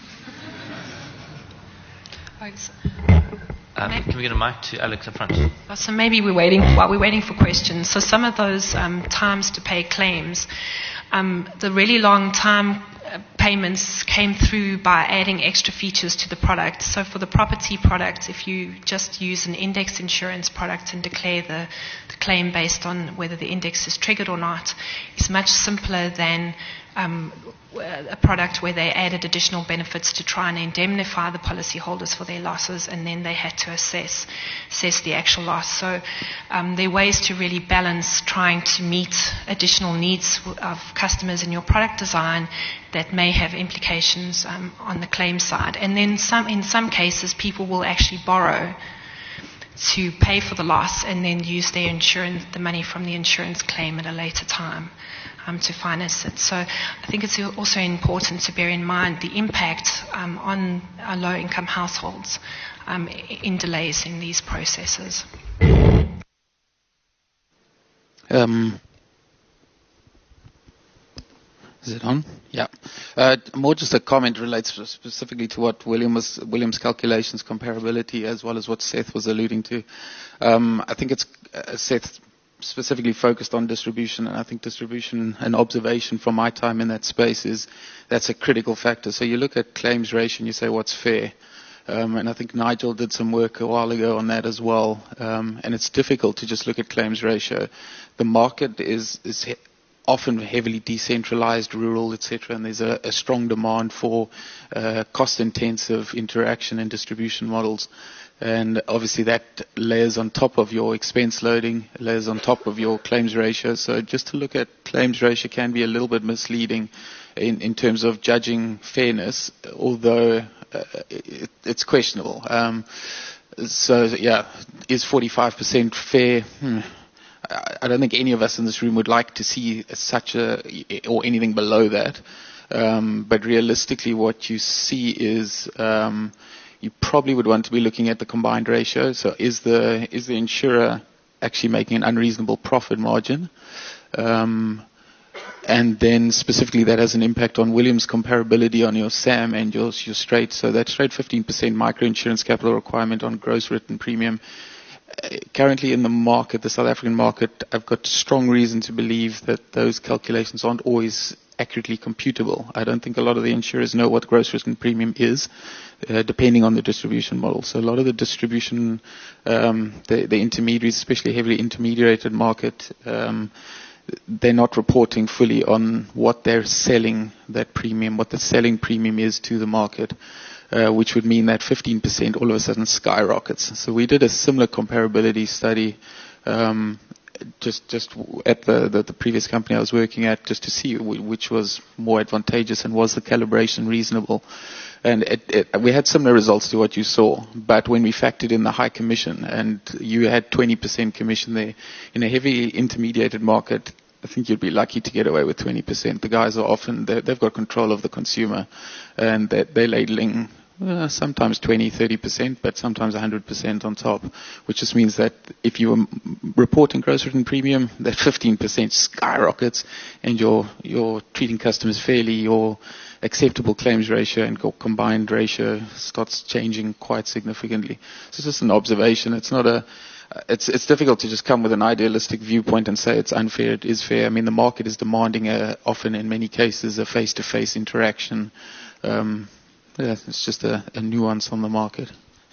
Um, can we get a mic to Alex up front? So maybe we're waiting while we're waiting for questions. So some of those um, times to pay claims, um, the really long time payments came through by adding extra features to the product. So for the property product, if you just use an index insurance product and declare the, the claim based on whether the index is triggered or not, it's much simpler than um, a product where they added additional benefits to try and indemnify the policyholders for their losses, and then they had to assess assess the actual loss. So um, there are ways to really balance trying to meet additional needs of customers in your product design that may have implications um, on the claim side. And then some, in some cases, people will actually borrow to pay for the loss and then use their insurance, the money from the insurance claim at a later time um, to finance it. So I think it's also important to bear in mind the impact um, on uh, low-income households um, in delays in these processes. Um. Is it on? Yeah. Uh, more just a comment relates specifically to what William was, William's calculations, comparability, as well as what Seth was alluding to. Um, I think it's uh, Seth specifically focused on distribution, and I think distribution and observation from my time in that space is that's a critical factor. So you look at claims ratio and you say what's fair. Um, and I think Nigel did some work a while ago on that as well. Um, and it's difficult to just look at claims ratio. The market is is he- often heavily decentralized, rural, et cetera, and there's a, a strong demand for uh, cost-intensive interaction and distribution models. And obviously that layers on top of your expense loading, layers on top of your claims ratio. So just to look at claims ratio can be a little bit misleading in, in terms of judging fairness, although uh, it, it's questionable. Um, so, yeah, is forty-five percent fair? Hmm. I don't think any of us in this room would like to see such a, or anything below that. Um, but realistically, what you see is um, you probably would want to be looking at the combined ratio. So is the is the insurer actually making an unreasonable profit margin? Um, and then specifically that has an impact on William's comparability on your S A M and your, your straight. So that straight fifteen percent microinsurance capital requirement on gross written premium. Currently in the market, the South African market, I've got strong reason to believe that those calculations aren't always accurately computable. I don't think a lot of the insurers know what gross written premium is, uh, depending on the distribution model. So a lot of the distribution, um, the, the intermediaries, especially heavily intermediated market, um, they're not reporting fully on what they're selling that premium, what the selling premium is to the market. Uh, which would mean that fifteen percent all of a sudden skyrockets. So we did a similar comparability study um, just just at the, the, the previous company I was working at, just to see w- which was more advantageous and was the calibration reasonable. And it, it, we had similar results to what you saw, but when we factored in the high commission, and you had twenty percent commission there, in a heavy intermediated market, I think you'd be lucky to get away with twenty percent. The guys are often, they've got control of the consumer, and they're, they're ladling Uh, sometimes twenty, thirty percent, but sometimes one hundred percent on top, which just means that if you were reporting gross written premium, that fifteen percent skyrockets, and you're, you're treating customers fairly, your acceptable claims ratio and your combined ratio starts changing quite significantly. So it's just an observation. It's not a, it's, it's difficult to just come with an idealistic viewpoint and say it's unfair. It is fair. I mean, the market is demanding a, often in many cases a face-to-face interaction. Um, Yeah, it's just a, a nuance on the market.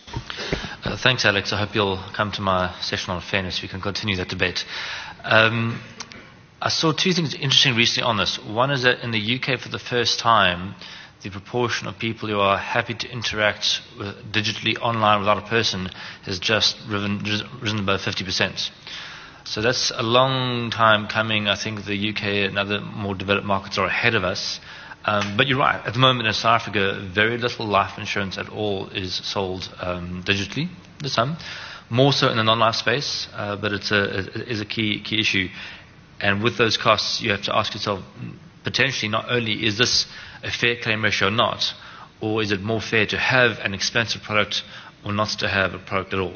Uh, thanks, Alex. I hope you'll come to my session on fairness. We can continue that debate. Um, I saw two things interesting recently on this. One is that in the U K, for the first time, the proportion of people who are happy to interact with, digitally online without a person has just risen, risen above fifty percent. So that's a long time coming. I think the U K and other more developed markets are ahead of us. Um, but you're right. At the moment in South Africa, very little life insurance at all is sold um, digitally. There's some, more so in the non-life space, uh, but it's a it is a key key issue. And with those costs, you have to ask yourself, potentially, not only is this a fair claim ratio or not, or is it more fair to have an expensive product or not to have a product at all?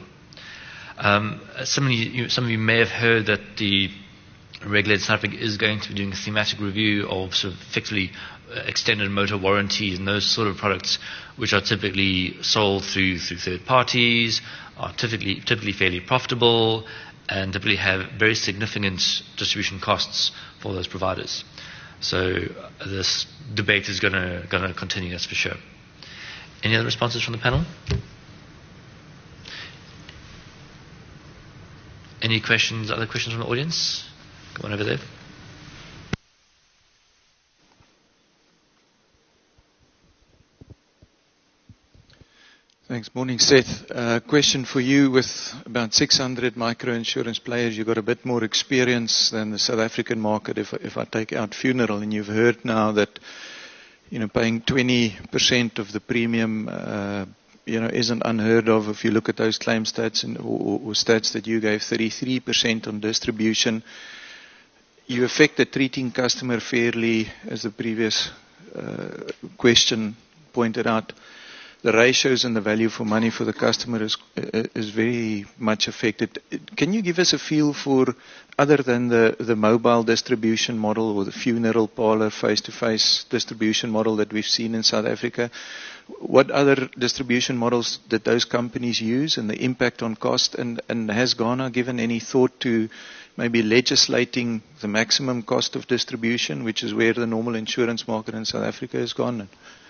Um, some of you, some of you may have heard that the regulator in South Africa is going to be doing a thematic review of sort of effectively extended motor warranties and those sort of products, which are typically sold through through third parties, are typically typically fairly profitable, and typically have very significant distribution costs for those providers. So uh, this debate is going to going to continue, that's for sure. Any other responses from the panel? Any questions, other questions from the audience? Go on over there. Thanks. Morning, Seth. Uh, question for you. With about six hundred micro-insurance players, you've got a bit more experience than the South African market if, if I take out funeral. And you've heard now that, you know, paying twenty percent of the premium, uh, you know, isn't unheard of if you look at those claim stats and, or, or stats that you gave, thirty-three percent on distribution. You affect treating customer fairly, as the previous uh, question pointed out. The ratios and the value for money for the customer is is very much affected. Can you give us a feel for, other than the, the mobile distribution model or the funeral parlor face-to-face distribution model that we've seen in South Africa, what other distribution models did those companies use and the impact on cost? And, and has Ghana given any thought to maybe legislating the maximum cost of distribution, which is where the normal insurance market in South Africa has gone?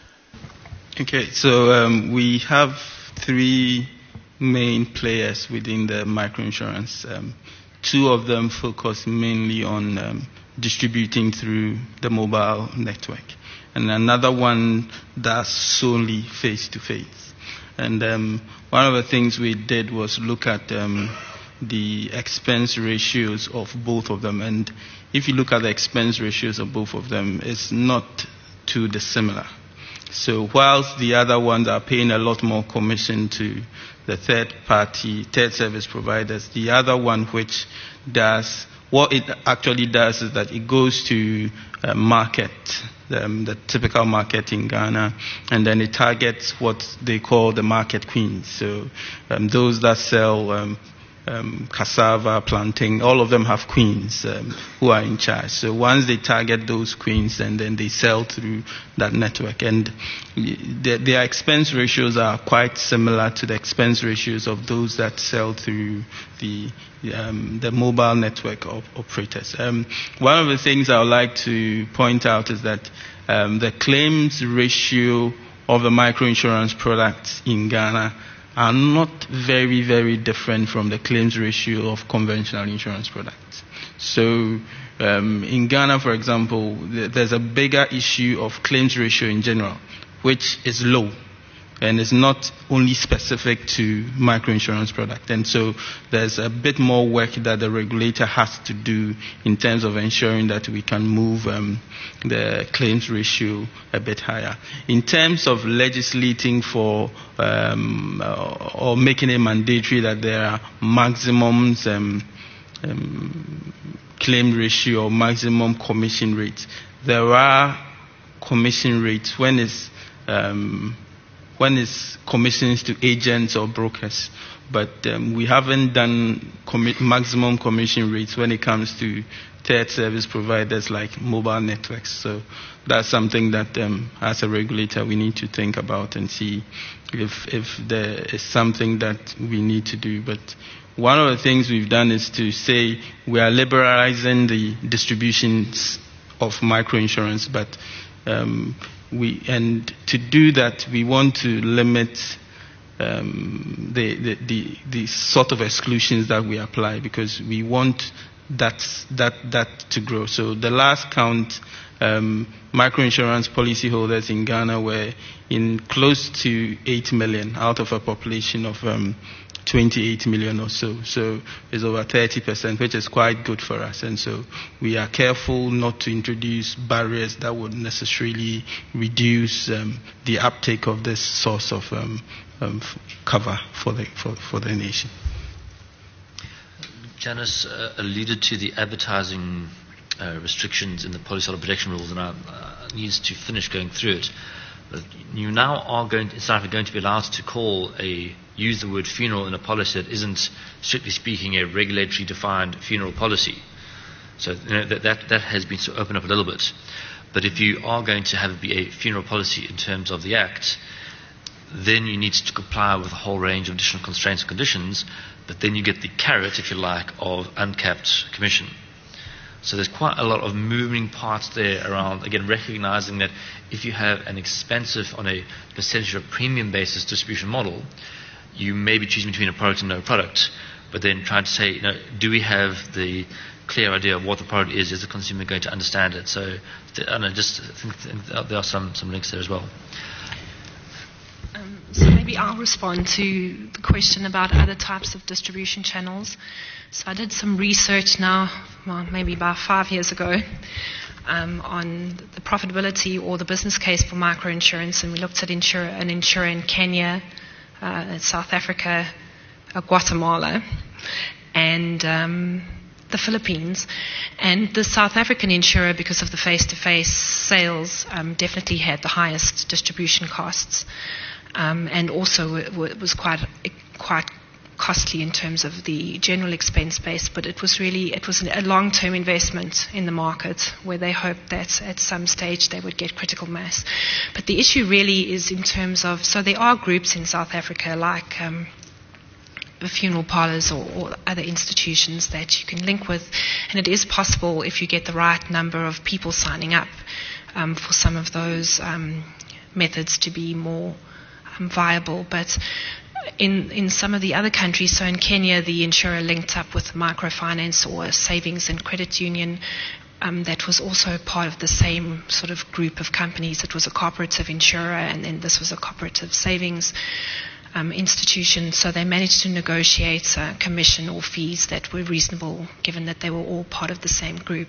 Okay, so um, we have three main players within the microinsurance. Um, two of them focus mainly on um, distributing through the mobile network, and another one does solely face-to-face. And um, one of the things we did was look at um, the expense ratios of both of them. And if you look at the expense ratios of both of them, it's not too dissimilar. So whilst the other ones are paying a lot more commission to the third party, third service providers, the other one which does, what it actually does is that it goes to uh, market, um, the typical market in Ghana, and then it targets what they call the market queens. So um, those that sell um, Um, cassava, plantain, all of them have queens um, who are in charge. So once they target those queens, and then they sell through that network. And their, their expense ratios are quite similar to the expense ratios of those that sell through the um, the mobile network of operators. Um, one of the things I would like to point out is that um, the claims ratio of the microinsurance products in Ghana are not very, very different from the claims ratio of conventional insurance products. So um, in Ghana, for example, th- there's a bigger issue of claims ratio in general, which is low, and it's not only specific to microinsurance product. And so there's a bit more work that the regulator has to do in terms of ensuring that we can move um, the claims ratio a bit higher. In terms of legislating for um, uh, or making it mandatory that there are maximums um, um, claim ratio or maximum commission rates, there are commission rates when it's um, One is commissions to agents or brokers, but um, we haven't done commi- maximum commission rates when it comes to third service providers like mobile networks. So that's something that, um, as a regulator, we need to think about and see if if there is something that we need to do. But one of the things we've done is to say we are liberalizing the distributions of microinsurance, but um, We, and to do that, we want to limit um, the, the, the, the sort of exclusions that we apply, because we want that, that, that to grow. So the last count, um, microinsurance policyholders in Ghana were in close to eight million out of a population of um, twenty-eight million or so. So it's over thirty percent, which is quite good for us. And so we are careful not to introduce barriers that would necessarily reduce um, the uptake of this source of um, um, cover for the, for, for the nation. Janice uh, alluded to the advertising uh, restrictions in the policyholder protection rules, and I uh, needs to finish going through it. But you now are going to, South Africa, going to be allowed to call a use the word funeral in a policy that isn't, strictly speaking, a regulatory defined funeral policy. So you know, that, that that has been sort of opened up a little bit. But if you are going to have it be a funeral policy in terms of the Act, then you need to comply with a whole range of additional constraints and conditions, but then you get the carrot, if you like, of uncapped commission. So there's quite a lot of moving parts there around, again, recognizing that if you have an expensive on a percentage of premium basis distribution model, you may be choosing between a product and no product, but then trying to say, you know, do we have the clear idea of what the product is? Is the consumer going to understand it? So I don't know, just I think, think there are some, some links there as well. Um, so maybe I'll respond to the question about other types of distribution channels. So I did some research now, well, maybe about five years ago, um, on the profitability or the business case for microinsurance, and we looked at insure, an insurer in Kenya, uh, South Africa, uh, Guatemala, and um, the Philippines. And the South African insurer, because of the face-to-face sales, um, definitely had the highest distribution costs, um, and also it was quite quite costly in terms of the general expense base. But it was really it was a long-term investment in the market where they hoped that at some stage they would get critical mass. But the issue really is in terms of, so there are groups in South Africa like um, funeral parlors or, or other institutions that you can link with, and it is possible if you get the right number of people signing up um, for some of those um, methods to be more um, viable. But in in some of the other countries, so in Kenya, the insurer linked up with a microfinance or a savings and credit union um, that was also part of the same sort of group of companies. It was a cooperative insurer, and then this was a cooperative savings Um, institution, so they managed to negotiate a commission or fees that were reasonable given that they were all part of the same group.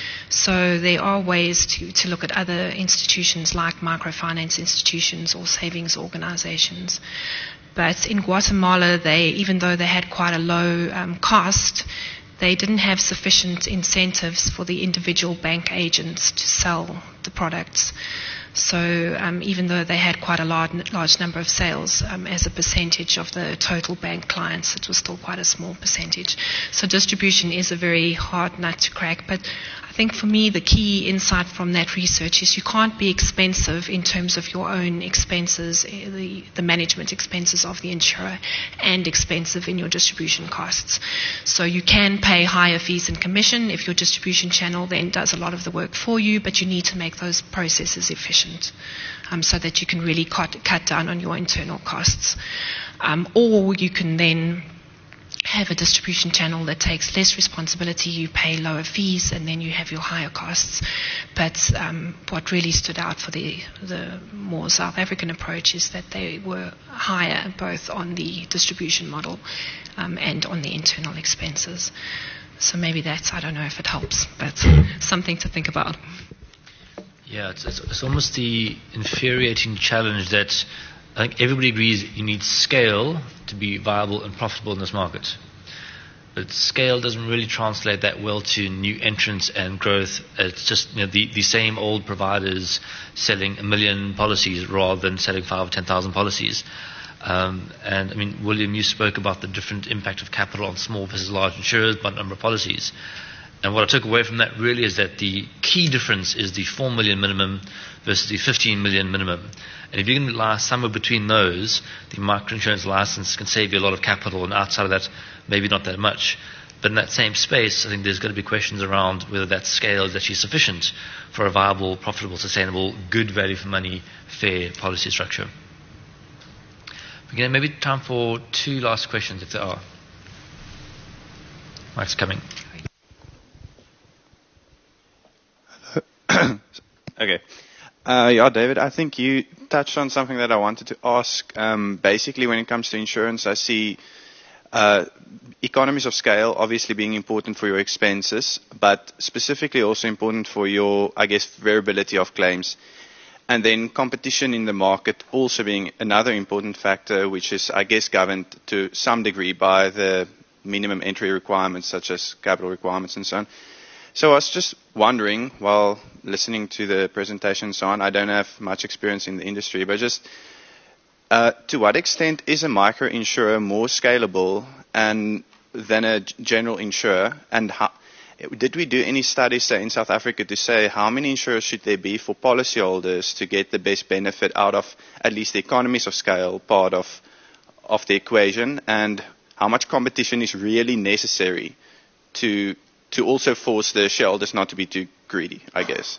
So there are ways to, to look at other institutions like microfinance institutions or savings organizations. But in Guatemala, they, even though they had quite a low um, cost, they didn't have sufficient incentives for the individual bank agents to sell the products. So um, even though they had quite a large, large number of sales um, as a percentage of the total bank clients, it was still quite a small percentage. So distribution is a very hard nut to crack. But I think for me the key insight from that research is you can't be expensive in terms of your own expenses, the, the management expenses of the insurer, and expensive in your distribution costs. So you can pay higher fees and commission if your distribution channel then does a lot of the work for you, but you need to make those processes efficient. Um, so that you can really cut, cut down on your internal costs. Um, or you can then have a distribution channel that takes less responsibility, you pay lower fees, and then you have your higher costs. But um, what really stood out for the, the more South African approach is that they were higher both on the distribution model um, and on the internal expenses. So maybe that's, I don't know if it helps, but something to think about. Yeah, it's, it's, it's almost the infuriating challenge that I think everybody agrees you need scale to be viable and profitable in this market. But scale doesn't really translate that well to new entrants and growth. It's just, you know, the, the same old providers selling a million policies rather than selling five or ten thousand policies. Um, and I mean, William, you spoke about the different impact of capital on small versus large insurers by number of policies. And what I took away from that really is that the key difference is the four million minimum versus the fifteen million minimum. And if you can lie somewhere between those, the microinsurance license can save you a lot of capital, and outside of that, maybe not that much. But in that same space, I think there's going to be questions around whether that scale is actually sufficient for a viable, profitable, sustainable, good value for money, fair policy structure. Again, maybe time for two last questions if there are. Mike's coming. Okay. Uh, yeah, David, I think you touched on something that I wanted to ask. Um, basically, when it comes to insurance, I see uh, economies of scale obviously being important for your expenses, but specifically also important for your, I guess, variability of claims. And then competition in the market also being another important factor, which is, I guess, governed to some degree by the minimum entry requirements, such as capital requirements and so on. So I was just wondering, while listening to the presentation and so on, I don't have much experience in the industry, but just uh, to what extent is a micro-insurer more scalable and than a general insurer? And how, did we do any studies, say, in South Africa to say how many insurers should there be for policyholders to get the best benefit out of at least the economies of scale part of, of the equation, and how much competition is really necessary to to also force the shareholders not to be too greedy, I guess.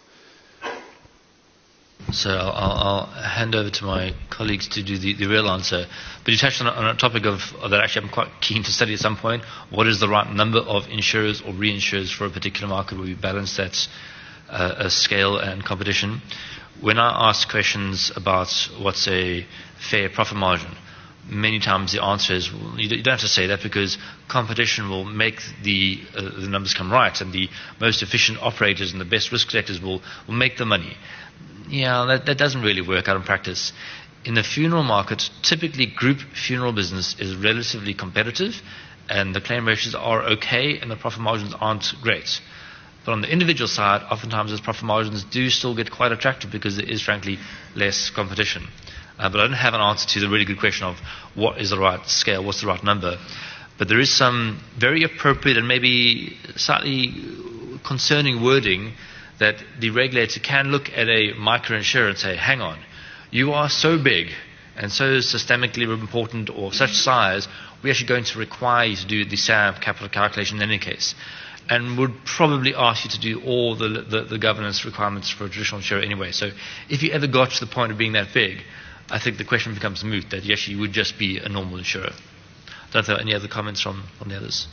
So I'll, I'll hand over to my colleagues to do the, the real answer. But you touched on a, on a topic of, of that actually I'm quite keen to study at some point. What is the right number of insurers or reinsurers for a particular market where we balance that uh, uh, scale and competition? When I ask questions about what's a fair profit margin, many times the answer is, well, you don't have to say that because competition will make the, uh, the numbers come right, and the most efficient operators and the best risk setters will, will make the money. Yeah, that, that doesn't really work out in practice. In the funeral market, typically group funeral business is relatively competitive, and the claim ratios are okay, and the profit margins aren't great. But on the individual side, oftentimes those profit margins do still get quite attractive because there is, frankly, less competition. Uh, but I don't have an answer to the really good question of what is the right scale, what's the right number. But there is some very appropriate and maybe slightly concerning wording that the regulator can look at a microinsurer and say, hang on, you are so big and so systemically important or such size, we're actually going to require you to do the S A M capital calculation in any case, and would probably ask you to do all the, the, the governance requirements for a traditional insurer anyway. So if you ever got to the point of being that big, I think the question becomes moot, that yes, you would just be a normal insurer. Don't know if there are any other comments from, from the others.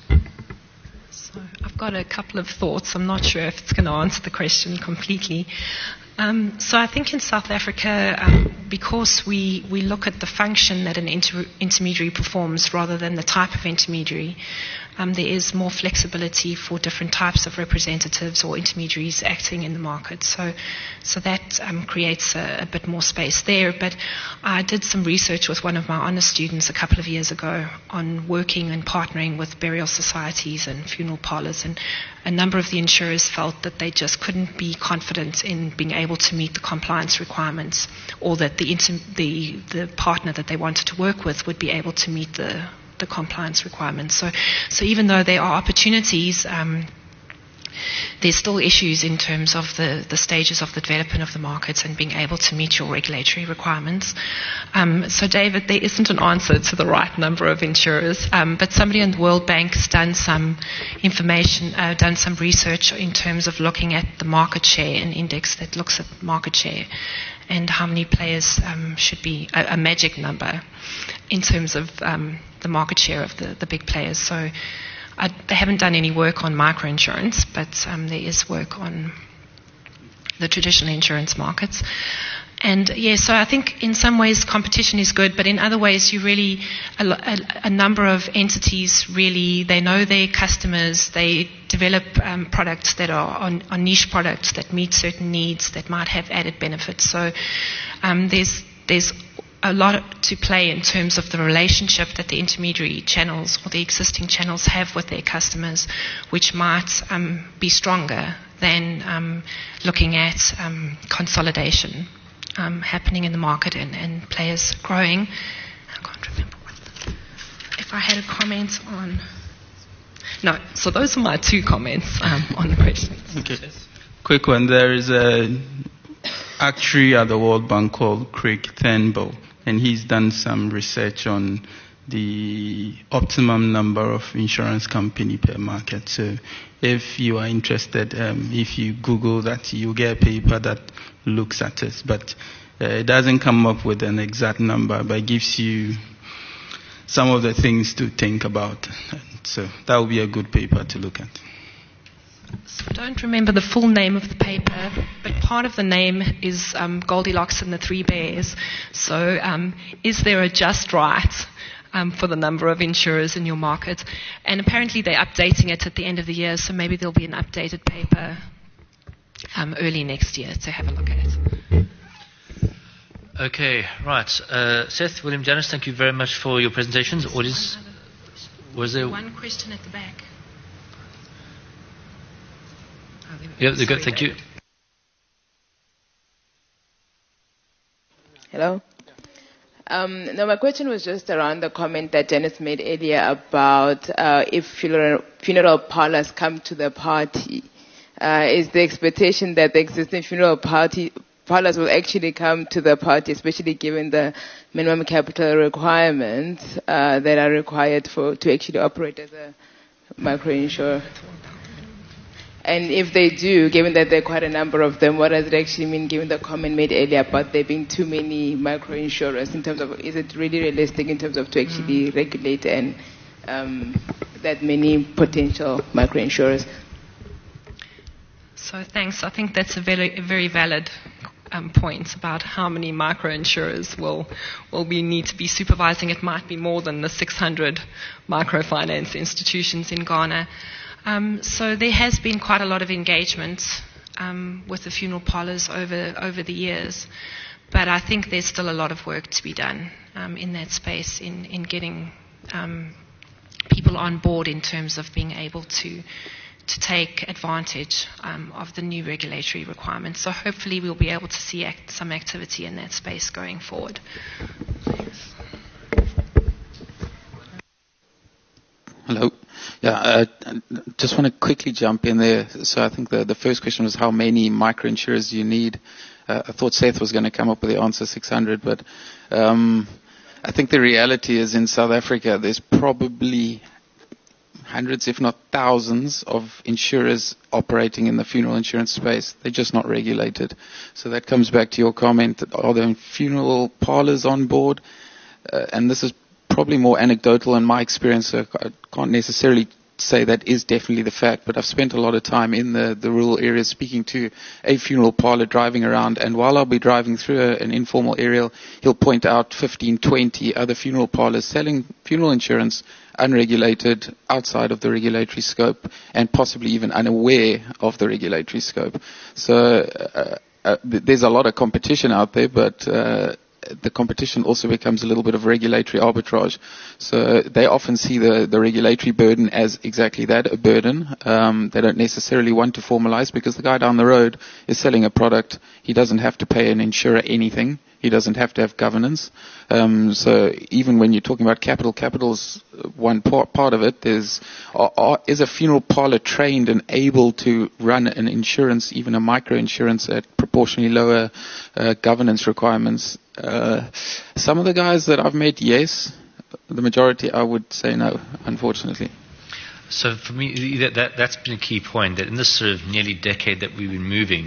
So I've got a couple of thoughts. I'm not sure if it's going to answer the question completely. Um, so I think in South Africa, um, because we, we look at the function that an inter- intermediary performs rather than the type of intermediary, um, there is more flexibility for different types of representatives or intermediaries acting in the market. So, so that um, creates a, a bit more space there. But I did some research with one of my honours students a couple of years ago on working and partnering with burial societies and funeral parlours, and a number of the insurers felt that they just couldn't be confident in being able to meet the compliance requirements, or that the, inter- the, the partner that they wanted to work with would be able to meet the the compliance requirements. So, so even though there are opportunities, um, there's still issues in terms of the, the stages of the development of the markets and being able to meet your regulatory requirements. Um, so, David, there isn't an answer to the right number of insurers, um, but somebody in the World Bank has done some information, uh, done some research in terms of looking at the market share, an index that looks at market share and how many players um, should be a, a magic number in terms of um, the market share of the, the big players. So I, they haven't done any work on microinsurance, but um, there is work on the traditional insurance markets. And yeah, so I think in some ways competition is good, but in other ways you really, a, a, a number of entities really, they know their customers, they develop um, products that are on, on niche products that meet certain needs that might have added benefits. So um, there's there's a lot to play in terms of the relationship that the intermediary channels or the existing channels have with their customers, which might um, be stronger than um, looking at um, consolidation um, happening in the market and, and players growing. I can't remember what the, if I had a comment on. No, so those are my two comments um, on the question. Okay. Quick one. There is a actuary at the World Bank called Craig Turnbull, and he's done some research on the optimum number of insurance company per market. So if you are interested, um, if you Google that, you get a paper that looks at it. But uh, it doesn't come up with an exact number, but it gives you some of the things to think about. And so that would be a good paper to look at. So I don't remember the full name of the paper, but part of the name is um, Goldilocks and the Three Bears. So um, is there a just right um, for the number of insurers in your market? And apparently they're updating it at the end of the year, so maybe there'll be an updated paper um, early next year to have a look at it. Okay, right. Uh, Seth, William, Janice, thank you very much for your presentations. Audience, was there one question at the back? Yeah, they're good. Thank you. Hello. Um, no, my question was just around the comment that Janice made earlier about uh, if funeral, funeral parlors come to the party. Uh, is the expectation that the existing funeral party parlors will actually come to the party, especially given the minimum capital requirements uh, that are required for to actually operate as a microinsurer? And if they do, given that there are quite a number of them, what does it actually mean, given the comment made earlier about there being too many micro-insurers, in terms of, is it really realistic in terms of to actually mm. regulate and um, that many potential micro-insurers? So thanks. I think that's a very, a very valid um, point about how many micro-insurers will will be need to be supervising. It might be more than the six hundred microfinance institutions in Ghana. Um, so there has been quite a lot of engagement um, with the funeral parlours over over the years, but I think there's still a lot of work to be done um, in that space in in getting um, people on board in terms of being able to to take advantage um, of the new regulatory requirements. So hopefully we'll be able to see act- some activity in that space going forward. Thanks. Hello. Yeah, uh, just want to quickly jump in there. So I think the, the first question was how many micro-insurers do you need? Uh, I thought Seth was going to come up with the answer six hundred, but um, I think the reality is in South Africa there's probably hundreds, if not thousands, of insurers operating in the funeral insurance space. They're just not regulated. So that comes back to your comment, that are there funeral parlours on board? Uh, and this is probably more anecdotal in my experience, so I can't necessarily say that is definitely the fact, but I've spent a lot of time in the, the rural areas speaking to a funeral parlour, driving around, and while I'll be driving through a, an informal area, he'll point out fifteen, twenty other funeral parlours selling funeral insurance unregulated, outside of the regulatory scope, and possibly even unaware of the regulatory scope. So uh, uh, th- there's a lot of competition out there, but uh, the competition also becomes a little bit of regulatory arbitrage. So they often see the, the regulatory burden as exactly that, a burden. Um, they don't necessarily want to formalize because the guy down the road is selling a product. He doesn't have to pay an insurer anything. He doesn't have to have governance. Um, so even when you're talking about capital, capital's one part, part of it. There's, are, are, is a funeral parlour trained and able to run an insurance, even a micro-insurance at proportionally lower uh, governance requirements? Uh, some of the guys that I've met, yes. The majority, I would say no, unfortunately. So for me, that, that, that's been a key point, that in this sort of nearly decade that we've been moving,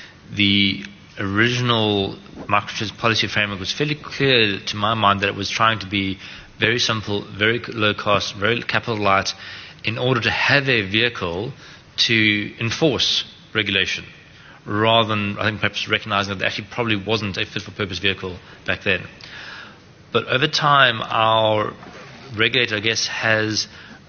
the original microinsurance policy framework was fairly clear to my mind that it was trying to be very simple, very low cost, very capital light, in order to have a vehicle to enforce regulation, rather than, I think, perhaps recognizing that there actually probably wasn't a fit-for-purpose vehicle back then. But over time, our regulator, I guess, has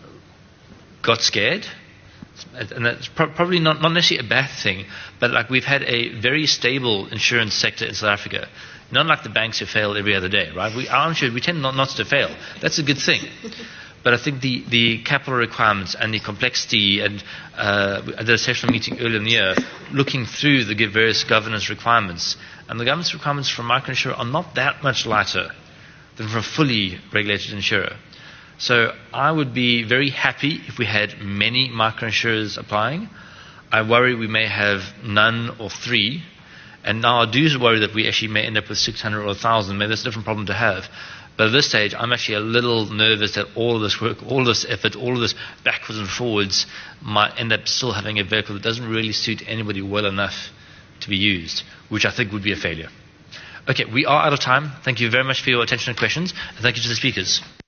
got scared. And that's pro- probably not, not necessarily a bad thing, but like we've had a very stable insurance sector in South Africa. Not like the banks who fail every other day, right? We are insured, we tend not, not to fail. That's a good thing. But I think the, the capital requirements and the complexity, and uh, I did a session meeting earlier in the year looking through the various governance requirements, and the governance requirements for microinsurer are not that much lighter than for a fully regulated insurer. So I would be very happy if we had many microinsurers applying. I worry we may have none or three. And now I do worry that we actually may end up with six hundred or one thousand. Maybe that's a different problem to have. But at this stage, I'm actually a little nervous that all of this work, all of this effort, all of this backwards and forwards might end up still having a vehicle that doesn't really suit anybody well enough to be used, which I think would be a failure. Okay, we are out of time. Thank you very much for your attention and questions, and thank you to the speakers.